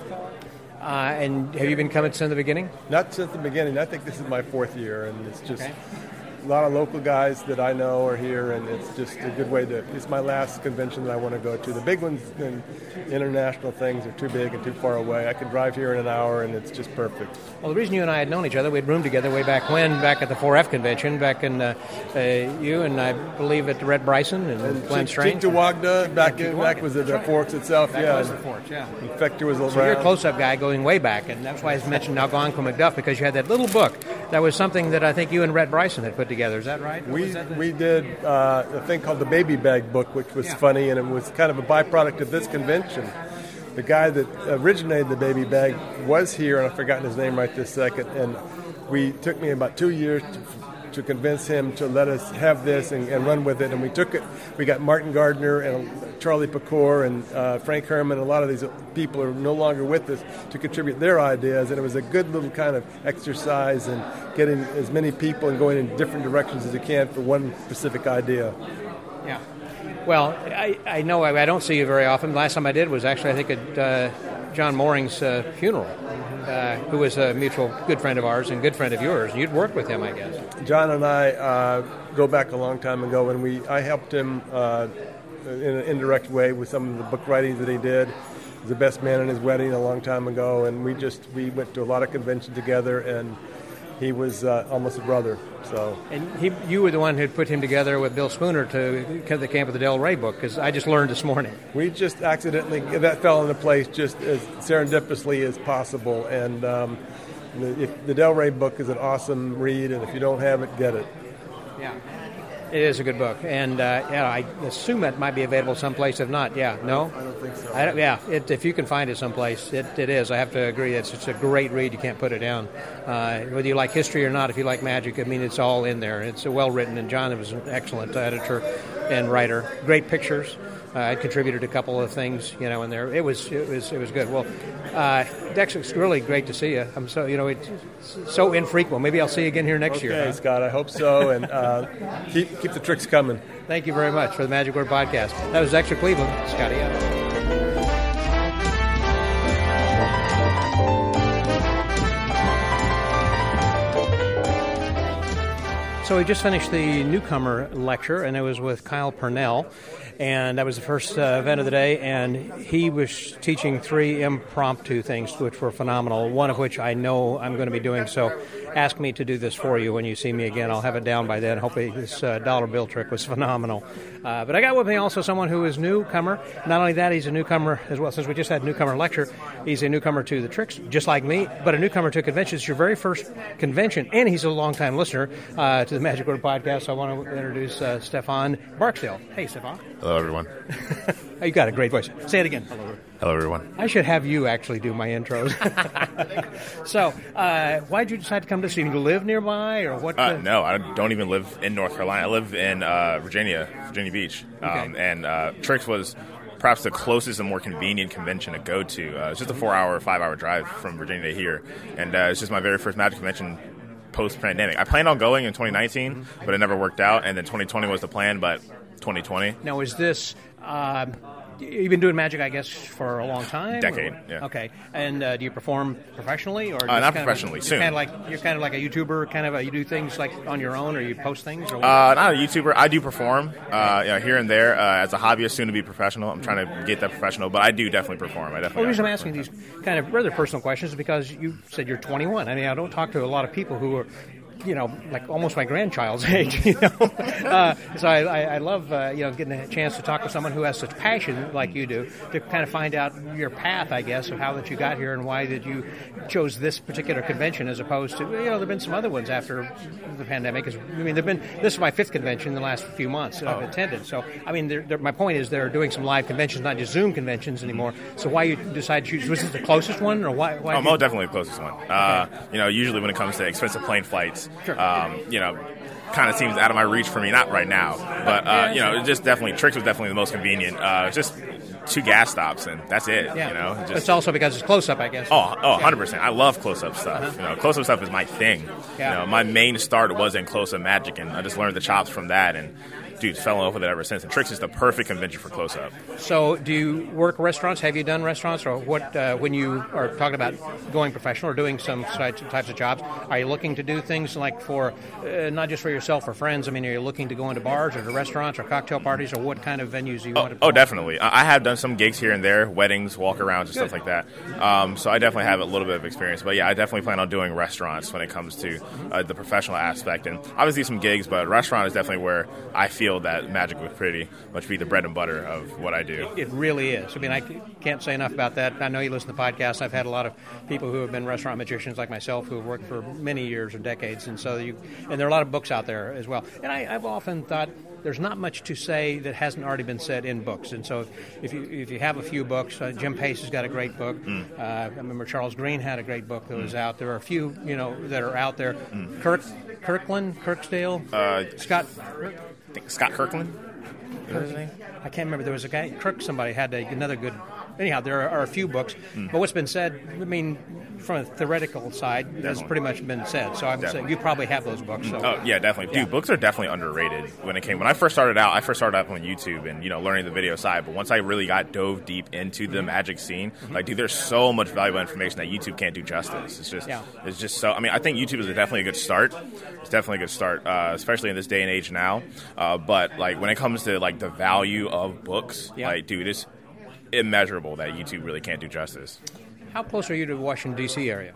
And have you been coming since the beginning? Not since the beginning. I think this is my 4th year, and it's just a lot of local guys that I know are here, and it's just a good way to. It's my last convention that I want to go to. The big ones and international things are too big and too far away. I can drive here in an hour, and it's just perfect. Well, the reason you and I had known each other, we had roomed together way back when, back at the 4F convention, back in you and I believe at Red Bryson and Glenn Strange. Cheektowaga, back was at the Forks itself, That was the Forks, yeah. Infector was around. So you're a close-up guy going way back, and that's why I mentioned Algonquin McDuff, because you had that little book that was something that I think you and Red Bryson had put together. Is that right? We did a thing called the Baby Bag Book, which was funny, and it was kind of a byproduct of this convention. The guy that originated the Baby Bag was here, and I've forgotten his name right this second, and took me about 2 years to convince him to let us have this and run with it, and we took it. We got Martin Gardner and Charlie Pecor and Frank Herman, a lot of these people are no longer with us, to contribute their ideas, and it was a good little kind of exercise in getting as many people and going in different directions as you can for one specific idea. Yeah. Well, I know I don't see you very often. The last time I did was actually, I think, at John Mooring's funeral, who was a mutual good friend of ours and good friend of yours. You'd worked with him, I guess. John and I go back a long time ago, and I helped him in an indirect way with some of the book writings that he did. He was the best man at his wedding a long time ago, and we went to a lot of conventions together, and he was almost a brother. So, and you were the one who put him together with Bill Spooner to come to the Camp of the Del Rey book, because I just learned this morning. We just accidentally, that fell into place just as serendipitously as possible. And the Del Rey book is an awesome read, and if you don't have it, get it. Yeah. It is a good book, and I assume it might be available someplace. If not, no? I don't think so. If you can find it someplace, it is. I have to agree. It's a great read. You can't put it down. Whether you like history or not, if you like magic, I mean, it's all in there. It's well written, and John was an excellent editor and writer. Great pictures. I contributed a couple of things, in there. It was good. Well, Dex, it's really great to see you. I'm so, it's so infrequent. Maybe I'll see you again here next year. Okay, Scott, I hope so, and keep the tricks coming. Thank you very much for the Magic Word Podcast. That was Dexter Cleveland, Scotty Adams. So we just finished the newcomer lecture, and it was with Kyle Purnell, and that was the first event of the day, and he was teaching 3 impromptu things, which were phenomenal, one of which I know I'm going to be doing, so ask me to do this for you when you see me again. I'll have it down by then. Hopefully this dollar bill trick was phenomenal. But I got with me also someone who is newcomer. Not only that, he's a newcomer as well. Since we just had a newcomer lecture, he's a newcomer to the tricks, just like me, but a newcomer to a convention. It's your very first convention, and he's a longtime listener to the Magic Word Podcast. So I want to introduce Stefan Barksdale. Hey, Stefan. Hello, everyone. You got a great voice. Say it again. Hello, everyone. I should have you actually do my intros. So, why did you decide to come to this? Do you live nearby, or what? No, I don't even live in North Carolina. I live in Virginia Beach. Okay. And Tricks was perhaps the closest and more convenient convention to go to. It's just a 5-hour drive from Virginia to here. And it's just my very first Magic convention post-pandemic. I planned on going in 2019, but it never worked out. And then 2020 was the plan, but 2020. Now, is this... you've been doing magic, I guess, for a long time? Decade, yeah. Okay. And do you perform professionally? Or not professionally, soon. You're kind of like a YouTuber, you do things like on your own, or you post things? Or not a YouTuber. I do perform here and there as a hobbyist, soon to be professional. I'm trying to get that professional, but I do definitely perform. The reason I'm asking these kind of rather personal questions is because you said you're 21. I mean, I don't talk to a lot of people who are like almost my grandchild's age, So I love, getting a chance to talk with someone who has such passion like you do, to kind of find out your path, I guess, of how that you got here and why that you chose this particular convention as opposed to, there have been some other ones after the pandemic. This is my 5th convention in the last few months that I've attended. So, I mean, my point is they're doing some live conventions, not just Zoom conventions anymore. So why you decided to choose, was this the closest one, or why? Most definitely the closest one. Okay. Usually when it comes to expensive plane flights, tricks. Kind of seems out of my reach for me, not right now, but just definitely tricks was definitely the most convenient. Just 2 gas stops and that's it. Yeah. It's also because it's close up, I guess. 100%. I love close up stuff. Close up stuff is my thing. Yeah. My main start was in close up magic, and I just learned the chops from that, and dude, fell in love with it ever since. And tricks is the perfect convention for close up. So, do you work restaurants? Have you done restaurants, or what? When you are talking about going professional or doing some types of jobs, are you looking to do things like for not just for yourself or friends? I mean, are you looking to go into bars or to restaurants or cocktail parties, or what kind of venues do you want to? Oh, definitely. I have done some gigs here and there, weddings, walk-arounds, and stuff like that. So I definitely have a little bit of experience. But yeah, I definitely plan on doing restaurants when it comes to the professional aspect, and obviously some gigs. But restaurant is definitely where I feel that magic would pretty much be the bread and butter of what I do. It really is. I mean, I can't say enough about that. I know you listen to podcasts. I've had a lot of people who have been restaurant magicians like myself who have worked for many years or decades, and there are a lot of books out there as well. And I've often thought there's not much to say that hasn't already been said in books. And so if you have a few books, Jim Pace has got a great book. I remember Charles Green had a great book that was out. There are a few, that are out there. Kirkdale, Scott Kirkland? I can't remember. There was a guy, somebody had another good... Anyhow, there are a few books, but what's been said, I mean, from a theoretical side, has pretty much been said. So I'm saying you probably have those books. So. Oh, yeah, definitely. Dude, books are definitely underrated when I first started out. I first started out on YouTube and, learning the video side. But once I really dove deep into the magic scene, there's so much valuable information that YouTube can't do justice. It's just so, I think YouTube is definitely a good start. It's definitely a good start, especially in this day and age now. But, when it comes to, the value of books, dude, it's immeasurable that YouTube really can't do justice. How close are you to the Washington, D.C. area?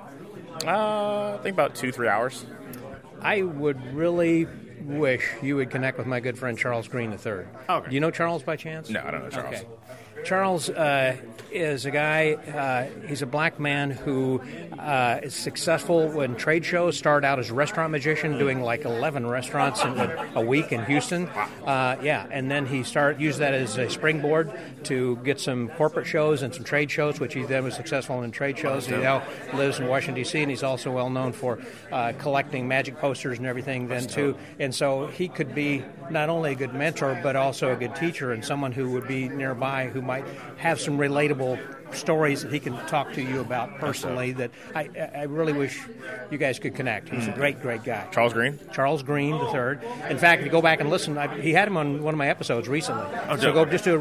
I think about 2-3 hours. I would really wish you would connect with my good friend Charles Green III. Okay. Do you know Charles by chance? No, I don't know Charles. Okay. Charles is a guy, he's a black man who is successful in trade shows, started out as a restaurant magician doing 11 restaurants in a week in Houston. And then he used that as a springboard to get some corporate shows and some trade shows, which he then was successful in trade shows. He now lives in Washington, D.C., and he's also well known for collecting magic posters and everything then too. And so he could be not only a good mentor, but also a good teacher and someone who would be nearby who might have some relatable stories that he can talk to you about personally that I really wish you guys could connect. He's a great, great guy. Charles Green? Charles Green III. In fact, if you go back and listen, he had him on one of my episodes recently. So go just do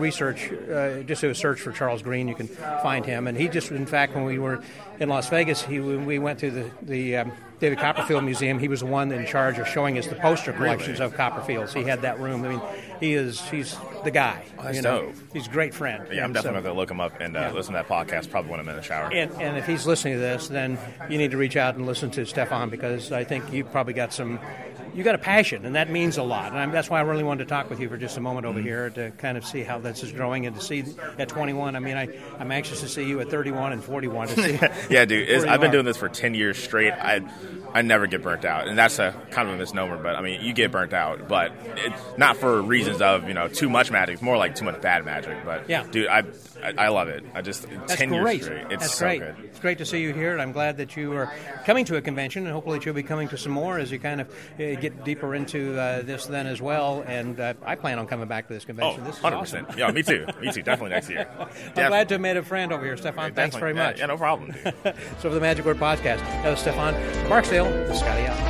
a search for Charles Green. You can find him. And he just, in fact, when we were in Las Vegas, we went to the David Copperfield Museum. He was the one in charge of showing us the poster collections of Copperfields. He had that room. I mean, he's the guy. That's dope. He's a great friend. Yeah, I'm definitely going to look him up and listen to that podcast probably when I'm in the shower. And if he's listening to this, then you need to reach out and listen to Stefan, because I think you've probably got you got a passion, and that means a lot. And that's why I really wanted to talk with you for just a moment over here to kind of see how this is growing and to see at 21. I mean, I'm anxious to see you at 31 and 41. To see yeah, dude. I've been doing this for 10 years straight. I never get burnt out, and that's a kind of a misnomer. But I mean, you get burnt out, but not for reasons of too much magic. It's more like too much bad magic. But yeah, dude, I love it. That's 10 great. Years straight. It's That's so great. good. It's great to see you here, and I'm glad that you are coming to a convention, and hopefully you'll be coming to some more as you kind of get deeper into this then as well. And I plan on coming back to this convention. This is 100%. awesome. Yeah, me too. Me too. Definitely next year. I'm glad to have made a friend over here, Stefan. Thanks very much. Yeah, no problem. So for the Magic Word Podcast, that was Stefan Barksdale, the Scotty out.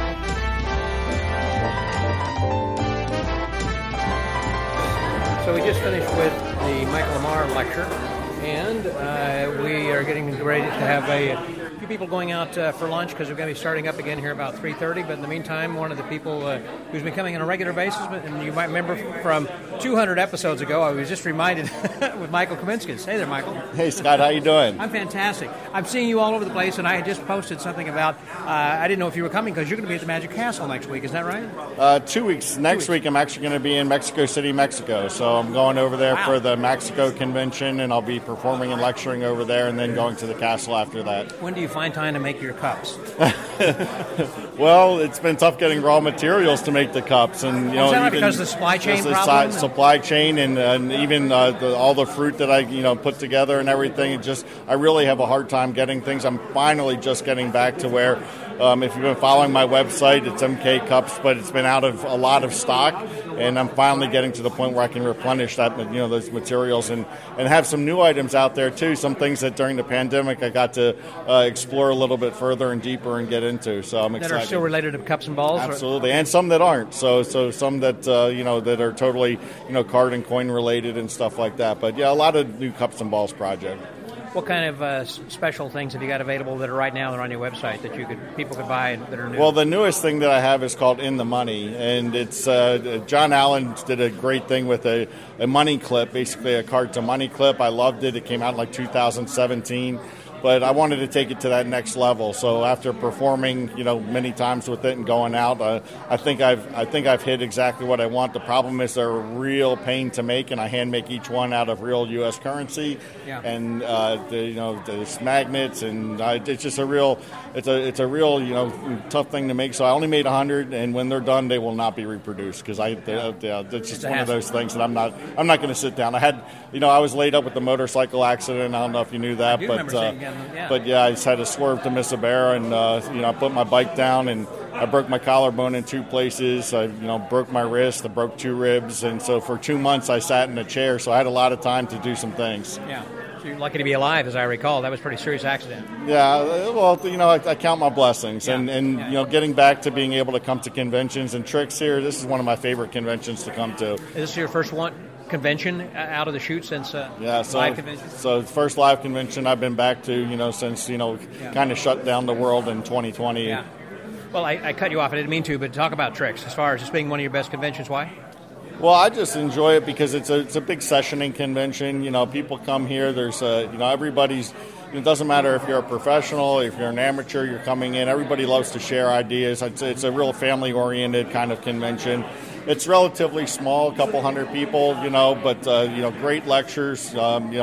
So we just finished with the Michael Lamar lecture, and we are getting ready to have a few people going out for lunch because we're going to be starting up again here about 3:30. But in the meantime, one of the people who's been coming on a regular basis, and you might remember from 200 episodes ago, I was just reminded with Michael Kaminskis. Hey there, Michael. Hey, Scott. How you doing? I'm fantastic. I'm seeing you all over the place, and I had just posted something about, I didn't know if you were coming because you're going to be at the Magic Castle next week. Is that right? 2 weeks. Next week, I'm actually going to be in Mexico City, Mexico. So I'm going over there for the Mexico convention, and I'll be performing and lecturing over there, and then going to the castle after that. When do you find time to make your cups? Well, it's been tough getting raw materials to make the cups, and is that right, because of the supply chain problem? Supply chain, and even all the fruit that I put together and everything. I really have a hard time getting things. I'm finally just getting back to where if you've been following my website, it's MK Cups, but it's been out of a lot of stock, and I'm finally getting to the point where I can replenish that, those materials and have some new items out there too. Some things that during the pandemic I got to explore a little bit further and deeper and get into. So I'm excited. That are still related to cups and balls? Absolutely, and some that aren't. So some that that are totally card and coin related and stuff like that. But yeah, a lot of new cups and balls project. What kind of special things have you got available that are right now that are on your website that people could buy that are new? Well, the newest thing that I have is called In the Money, and it's John Allen did a great thing with a money clip, basically a card to money clip. I loved it. It came out in like 2017. But I wanted to take it to that next level. So after performing, many times with it and going out, I think I've hit exactly what I want. The problem is they're a real pain to make, and I hand make each one out of real U.S. currency. Yeah. And there's magnets, and it's just a real tough thing to make. So I only made 100, and when they're done, they will not be reproduced because it's just one of those things that I'm not going to sit down. I was laid up with the motorcycle accident. I don't know if you knew that, But yeah, I just had to swerve to miss a bear, and I put my bike down, and I broke my collarbone in 2 places. I broke my wrist. I broke 2 ribs, and so for 2 months I sat in a chair. So I had a lot of time to do some things. Yeah, so you're lucky to be alive, as I recall. That was a pretty serious accident. Yeah, well, I count my blessings, and getting back to being able to come to conventions and tricks here. This is one of my favorite conventions to come to. Is this your first convention out of the chute since live convention? So first live convention I've been back to, since, kind of shut down the world in 2020. Yeah. Well, I cut you off. I didn't mean to, but talk about tricks as far as this being one of your best conventions. Why? Well, I just enjoy it because it's a big sessioning convention. People come here. There's everybody's. It doesn't matter if you're a professional, if you're an amateur, you're coming in. Everybody loves to share ideas. It's a real family-oriented kind of convention. It's relatively small, a couple hundred people, but great lectures.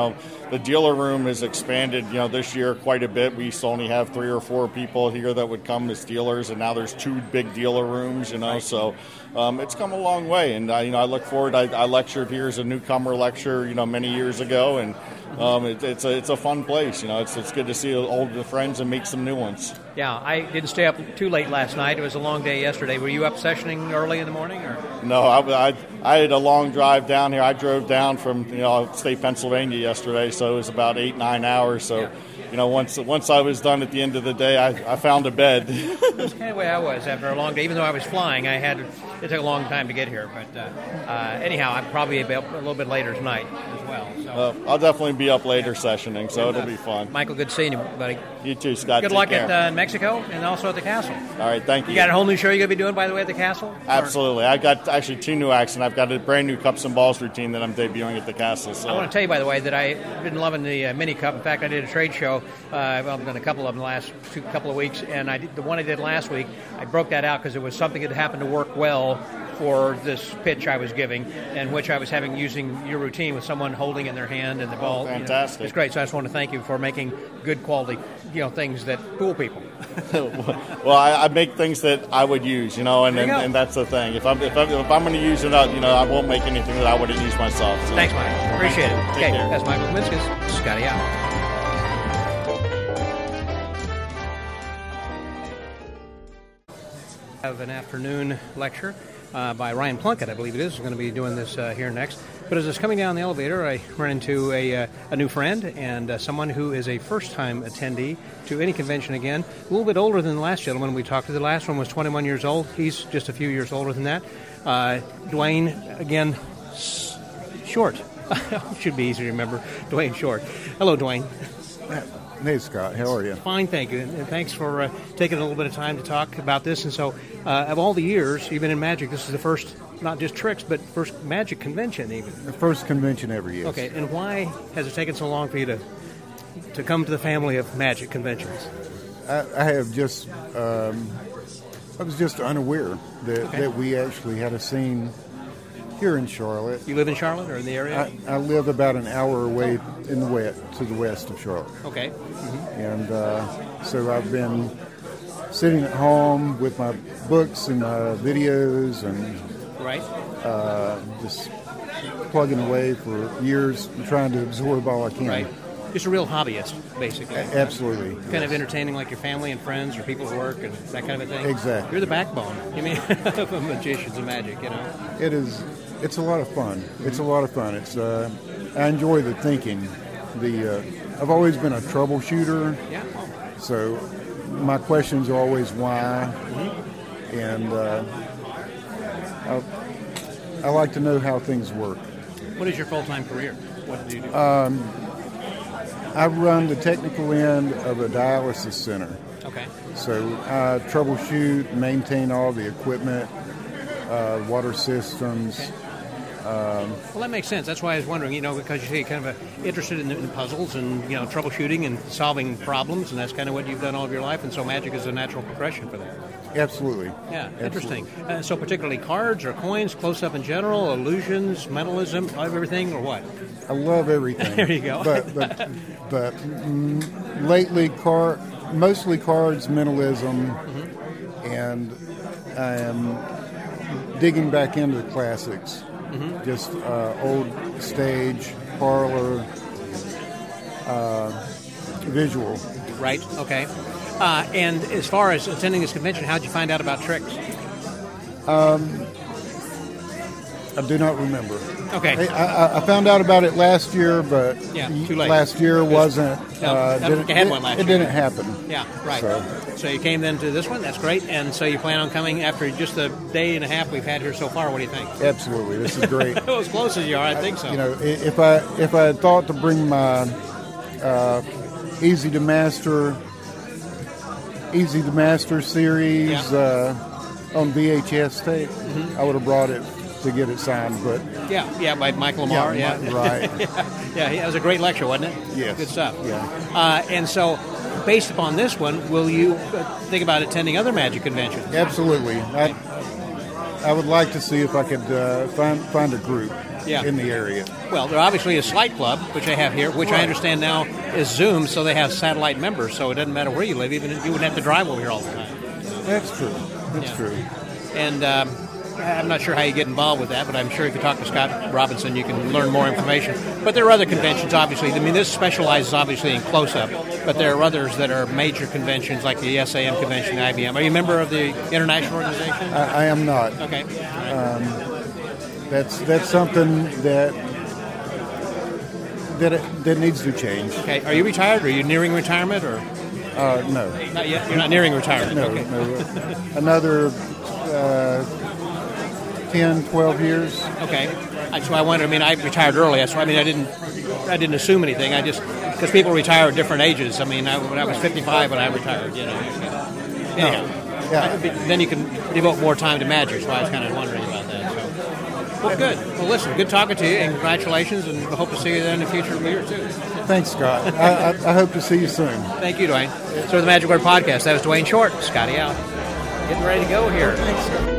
The dealer room has expanded, this year quite a bit. We used to only have 3 or 4 people here that would come as dealers, and now there's 2 big dealer rooms, So it's come a long way, and I look forward. I lectured here as a newcomer lecture, many years ago, and it's a fun place. It's good to see old friends and meet some new ones. Yeah, I didn't stay up too late last night. It was a long day yesterday. Were you up sessioning early in the morning, or? No, I had a long drive down here. I drove down from upstate Pennsylvania yesterday, so it was about 8-9 hours. So. Yeah. Once I was done at the end of the day, I found a bed. That's kind of the way I was after a long day. Even though I was flying, it took a long time to get here. But anyhow, I'll probably be up a little bit later tonight as well. So. I'll definitely be up later sessioning, so it'll be fun. Michael, good seeing you, buddy. You too, Scott. Good luck at Mexico and also at the Castle. All right, thank you. You got a whole new show you're going to be doing, by the way, at the Castle? Absolutely. I got actually 2 new acts, and I've got a brand new Cups and Balls routine that I'm debuting at the Castle. So. I want to tell you, by the way, that I've been loving the mini cup. In fact, I did a trade show. I've done a couple of them the last couple of weeks, and the one I did last week, I broke that out because it was something that happened to work well for this pitch I was giving, and which I was using your routine with someone holding in their hand and the ball. Fantastic! It's great. So I just want to thank you for making good quality, things that fool people. Well, I make things that I would use, and that's the thing. If I'm going to use it, I won't make anything that I wouldn't use myself. So. Thanks, Mike. Appreciate it. Take care. That's Michael Kaminskis. Scotty out. Have an afternoon lecture by Ryan Plunkett, I believe it is. We're going to be doing this here next. But as I was coming down the elevator, I ran into a new friend and someone who is a first-time attendee to any convention again. A little bit older than the last gentleman we talked to. The last one was 21 years old. He's just a few years older than that. Dwayne, again, Short. Should be easy to remember. Dwayne Short. Hello, Dwayne. Hey, Scott. How are you? Fine, thank you. And thanks for taking a little bit of time to talk about this. And so, of all the years you've been in Magic, this is the first, not just tricks, but first Magic convention even. The first convention ever, yes. Okay, and why has it taken so long for you to come to the family of Magic conventions? I have just, I was just unaware that we actually had a scene here in Charlotte. You live in Charlotte or in the area? I live about an hour away in to the west of Charlotte. Okay. Mm-hmm. And so I've been sitting at home with my books and my videos and right. Just plugging away for years and trying to absorb all I can. Right. just a real hobbyist, basically. Absolutely. Kind of entertaining like your family and friends or people at work and that kind of a thing. Exactly. You're the backbone, of magicians and magic, It is. It's a lot of fun. It's a lot of fun. It's. I enjoy the thinking. I've always been a troubleshooter. Yeah. So my questions are always why, and I like to know how things work. What is your full-time career? What do you do? I run the technical end of a dialysis center. Okay. So I troubleshoot, maintain all the equipment, water systems. Okay. Well, that makes sense. That's why I was wondering, because you say you're kind of interested in puzzles and, troubleshooting and solving problems, and that's kind of what you've done all of your life, and so magic is a natural progression for that. Absolutely. Yeah, Absolutely. interesting. So particularly cards or coins, close-up in general, illusions, mentalism, everything, or what? I love everything. There you go. But lately, mostly cards, mentalism, and I am digging back into the classics. Just old stage, parlor, visual. Right, okay. And as far as attending this convention, how did you find out about tricks? I do not remember. Okay. I found out about it last year, but too late. Last year wasn't. I had one last year. It didn't happen. Yeah, right. So you came then to this one. That's great. And so you plan on coming after just the day and a half we've had here so far. What do you think? Absolutely, this is great. As close as you are, I think so. If I had thought to bring my Easy to Master series on VHS tape, I would have brought it to get it signed, but by Michael Lamar, right. Yeah, that was a great lecture, wasn't it? Yes. Good stuff. Yeah. And so, based upon this one, will you think about attending other magic conventions? Absolutely. I would like to see if I could find a group in the area. Well, there obviously is Slight Club, which I have here, which I understand now is Zoom, so they have satellite members, so it doesn't matter where you live, even if you wouldn't have to drive over here all the time. That's true. That's true. And I'm not sure how you get involved with that, but I'm sure if you talk to Scott Robinson, you can learn more information. But there are other conventions, obviously. I mean, this specializes obviously in close-up, but there are others that are major conventions like the SAM convention, the IBM. Are you a member of the international organization? I am not. Okay. That's something that needs to change. Okay. Are you retired? Are you nearing retirement, or? No. Not yet. You're not nearing retirement. No. Okay. No. Another 10, 12 years. Okay. That's why I wondered. I mean, I retired early. That's why I didn't assume anything. I just because people retire at different ages. I mean, when I was 55 when I retired. Anyhow. Yeah. Then you can devote more time to magic. So I was kind of wondering about that. So. Well, good. Well, listen, good talking to you, and congratulations, and we hope to see you then in the future year too. Thanks, Scott. I hope to see you soon. Thank you, Dwayne. So the Magic Word Podcast. That was Dwayne Short. Scotty out. Getting ready to go here. Thanks, Scott.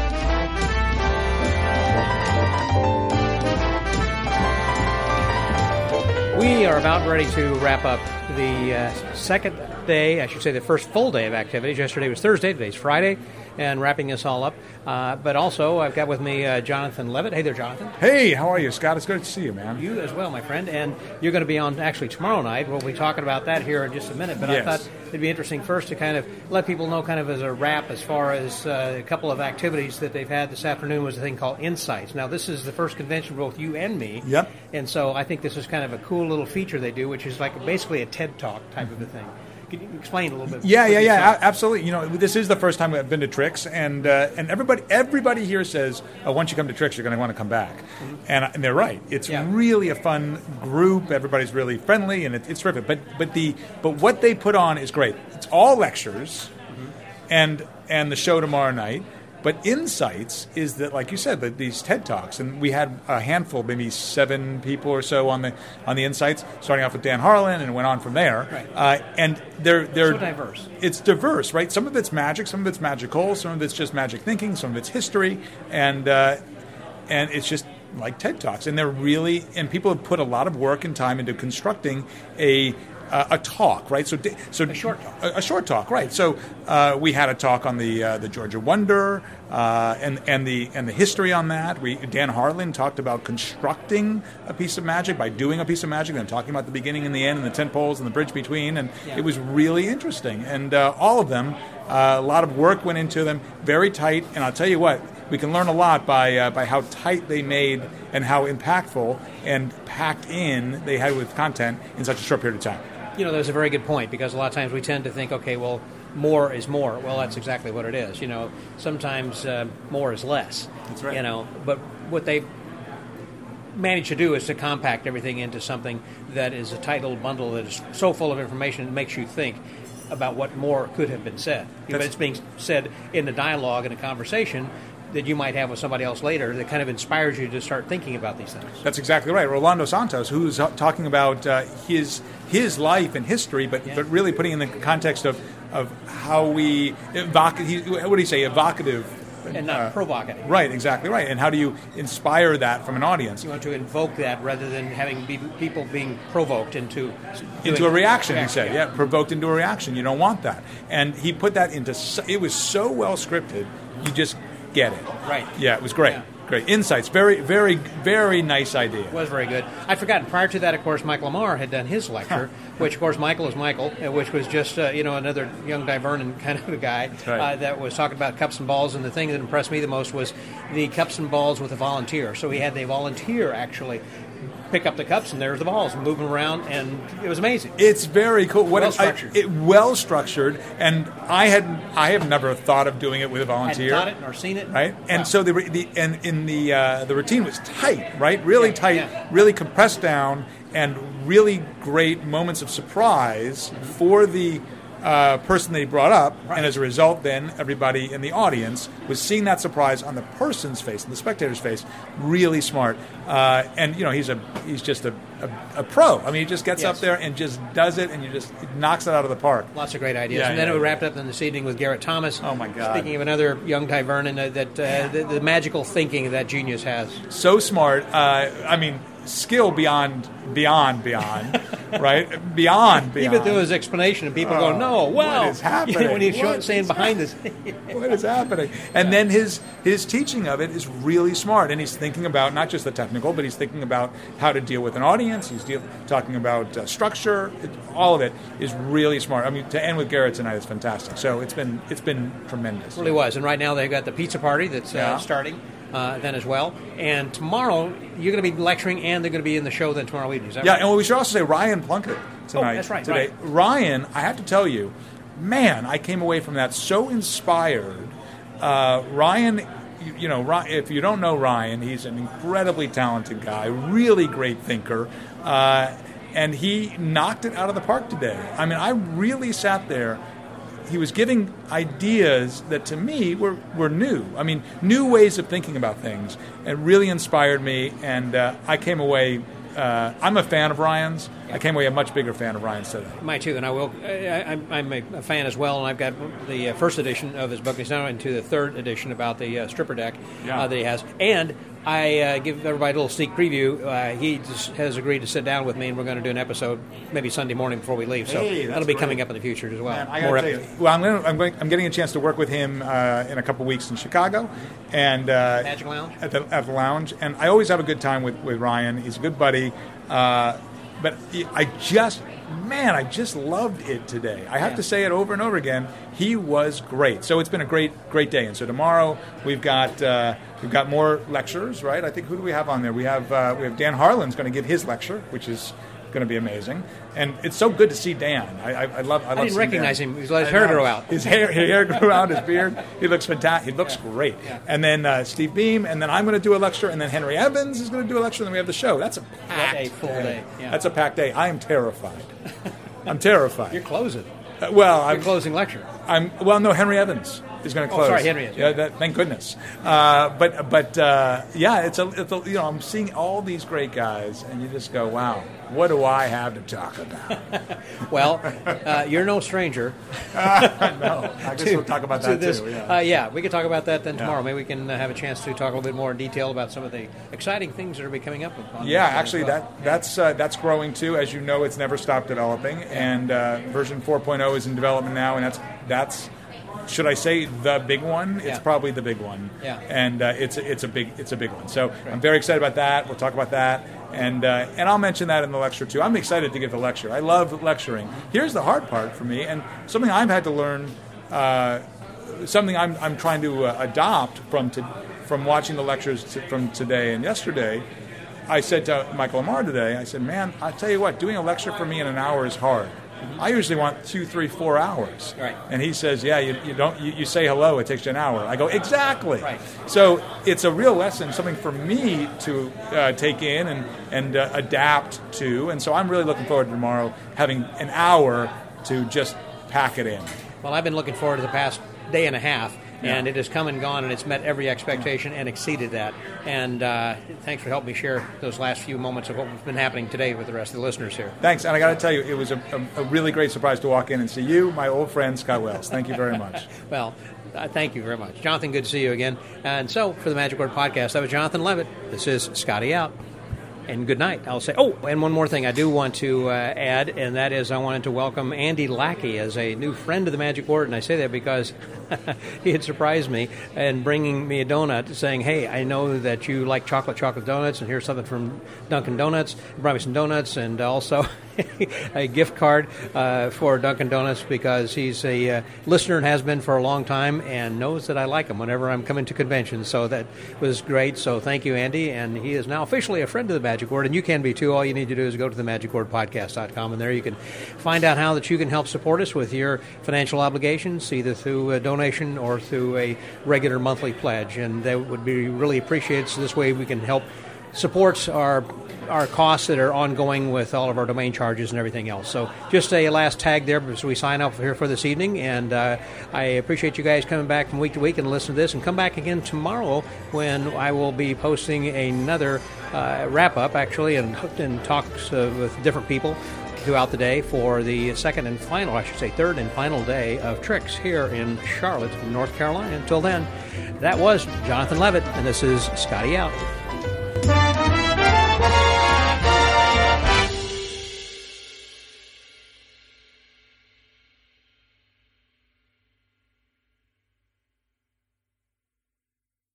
We are about ready to wrap up the second day, I should say the first full day of activities. Yesterday was Thursday, today's Friday, and wrapping this all up. But also, I've got with me Jonathan Levitt. Hey there, Jonathan. Hey, how are you, Scott? It's good to see you, man. You as well, my friend. And you're going to be on actually tomorrow night. We'll be talking about that here in just a minute. But yes. I thought it'd be interesting first to kind of let people know kind of as a wrap as far as a couple of activities that they've had this afternoon was a thing called Insights. Now, this is the first convention for both you and me. Yep. And so I think this is kind of a cool little feature they do, which is like basically a TED Talk type of a thing. Can you explain a little bit? Yeah, absolutely. You know, this is the first time I've been to Tricks, and everybody here says, once you come to Tricks, you're going to want to come back, and they're right. It's really a fun group. Everybody's really friendly, and it's terrific. But what they put on is great. It's all lectures, and the show tomorrow night. But Insights is that, like you said, these TED Talks, and we had a handful, maybe 7 people or so on the Insights, starting off with Dan Harlan, and it went on from there. Right. And they're so diverse. It's diverse, right? Some of it's magic, some of it's magical, some of it's just magic thinking, some of it's history, and it's just like TED Talks, and they're really, and people have put a lot of work and time into constructing a a talk, right? So a short talk. A short talk, right? So we had a talk on the Georgia Wonder and the history on that. Dan Harlan talked about constructing a piece of magic by doing a piece of magic, and talking about the beginning and the end and the tent poles and the bridge between, and it was really interesting. And all of them, a lot of work went into them, very tight. And I'll tell you what, we can learn a lot by how tight they made and how impactful and packed in they had with content in such a short period of time. That's a very good point, because a lot of times we tend to think, okay, well, more is more. Well, that's exactly what it is. Sometimes more is less. That's right. But what they manage to do is to compact everything into something that is a tight little bundle that is so full of information it makes you think about what more could have been said. But it's being said in a dialogue, in a conversation that you might have with somebody else later that kind of inspires you to start thinking about these things. That's exactly right. Rolando Santos, who's talking about his life and history, but really putting in the context of how we what do you say, evocative. And not provocative. Right, exactly right. And how do you inspire that from an audience? You want to invoke that rather than having people being provoked into a reaction, he said. Yeah, provoked into a reaction. You don't want that. And he put that into... It was so well scripted, you just get it. Right. Yeah, it was great. Yeah. Great insights. Very, very, very nice idea. It was very good. I'd forgotten, prior to that, of course, Michael Lamar had done his lecture, which, of course, Michael is Michael, which was just, another young Di Vernon kind of a guy that was talking about cups and balls. And the thing that impressed me the most was the cups and balls with a volunteer. So he had the volunteer actually pick up the cups, and there's the balls moving around, and it was amazing. It's very cool. Well-structured. Well-structured, and I have never thought of doing it with a volunteer. Hadn't taught it nor seen it. Right? And so the routine was tight, right? Really tight, really compressed down, and really great moments of surprise for the person that he brought up, and as a result, then everybody in the audience was seeing that surprise on the person's face, and the spectator's face. Really smart, and he's just a pro. I mean, he just gets up there and just does it, and it knocks it out of the park. Lots of great ideas, and then we wrapped up this evening with Garrett Thomas. Oh my God! Speaking of another young Di Vernon, the magical thinking that genius has. So smart. Skill beyond, right? Beyond. Even through his explanation, and people go, "No, well, what is happening?" When he's saying behind this, what is happening? And then his teaching of it is really smart, and he's thinking about not just the technical, but he's thinking about how to deal with an audience. He's talking about structure. All of it is really smart. I mean, to end with Garrett tonight is fantastic. So it's been tremendous. It really was. And right now they've got the pizza party that's starting. Then as well. And tomorrow, you're going to be lecturing, and they're going to be in the show then tomorrow evening. Is that right? And we should also say Ryan Plunkett tonight. Oh, that's right. Today. Right. Ryan, I have to tell you, man, I came away from that so inspired. Ryan, if you don't know Ryan, he's an incredibly talented guy, really great thinker, and he knocked it out of the park today. I mean, I really sat there. He was giving ideas that to me were new. I mean, new ways of thinking about things. It really inspired me, and I came away. I'm a fan of Ryan's. I came away a much bigger fan of Ryan's today. Mine too, and I'm a fan as well, and I've got the first edition of his book. He's now into the third edition about the stripper deck that he has. And I give everybody a little sneak preview. He just has agreed to sit down with me, and we're going to do an episode maybe Sunday morning before we leave. So that'll be coming up in the future as well. Man, I'm getting a chance to work with him in a couple weeks in Chicago, and Magic Lounge at the lounge. And I always have a good time with Ryan. He's a good buddy. But I just loved it today. I have to say it over and over again. He was great. So it's been a great day. And so tomorrow we've got more lectures, right? I think, who do we have on there? We have Dan Harlan's going to give his lecture, which is going to be amazing. And it's so good to see Dan. I love. I didn't recognize him. He's let his hair grow out. His hair grew out. His beard. He looks fantastic. He looks great. Yeah. And then Steve Beam. And then I'm going to do a lecture. And then Henry Evans is going to do a lecture. And then we have the show. That's a packed full day. Yeah. That's a packed day. I am terrified. I'm terrified. You're closing. You're closing lecture. No, Henry Evans is going to close. Oh, sorry, Henry Evans. Yeah, thank goodness. It's I'm seeing all these great guys, and you just go, wow, what do I have to talk about? Well, you're no stranger. No, I guess we'll talk about that too. Yeah. We could talk about that then tomorrow. Maybe we can have a chance to talk a little bit more in detail about some of the exciting things that are coming up. Actually, that's growing too. As you know, it's never stopped developing, and version 4.0 is in development now, and that's. Should I say the big one? It's probably the big one. Yeah. And it's a big one. So I'm very excited about that. We'll talk about that, and I'll mention that in the lecture too. I'm excited to give the lecture. I love lecturing. Here's the hard part for me, and something I've had to learn. Something I'm trying to adopt from watching the lectures from today and yesterday. I said to Michael Amar today, I said, man, I tell you what, doing a lecture for me in an hour is hard. I usually want 2, 3, 4 hours. Right. And he says, yeah, you say hello, it takes you an hour. I go, exactly. Right. So it's a real lesson, something for me to take in and adapt to. And so I'm really looking forward to tomorrow having an hour to just pack it in. Well, I've been looking forward to the past day and a half. And it has come and gone, and it's met every expectation and exceeded that. And thanks for helping me share those last few moments of what's been happening today with the rest of the listeners here. Thanks. And I got to tell you, it was a really great surprise to walk in and see you, my old friend, Scott Wells. Thank you very much. Well, thank you very much. Jonathan, good to see you again. And so, for the Magic Word Podcast, that was Jonathan Levitt. This is Scotty out. And good night, I'll say. Oh, and one more thing I do want to add, and that is I wanted to welcome Andy Lackey as a new friend of the Magic Word. And I say that because he had surprised me in bringing me a donut, saying, hey, I know that you like chocolate donuts, and here's something from Dunkin' Donuts. He brought me some donuts and also a gift card for Dunkin' Donuts because he's a listener and has been for a long time and knows that I like him whenever I'm coming to conventions. So that was great. So thank you, Andy. And he is now officially a friend of the Magic Word, and you can be too. All you need to do is go to themagicwordpodcast.com, and there you can find out how that you can help support us with your financial obligations, either through a donation or through a regular monthly pledge. And that would be really appreciated. So this way we can help support our costs that are ongoing with all of our domain charges and everything else. So just a last tag there as we sign up here for this evening. And I appreciate you guys coming back from week to week and listen to this. And come back again tomorrow when I will be posting another wrap-up, actually, and talks with different people throughout the day for the third and final day of Tricks here in Charlotte, North Carolina. Until then, that was Jonathan Levitt, and this is Scotty out.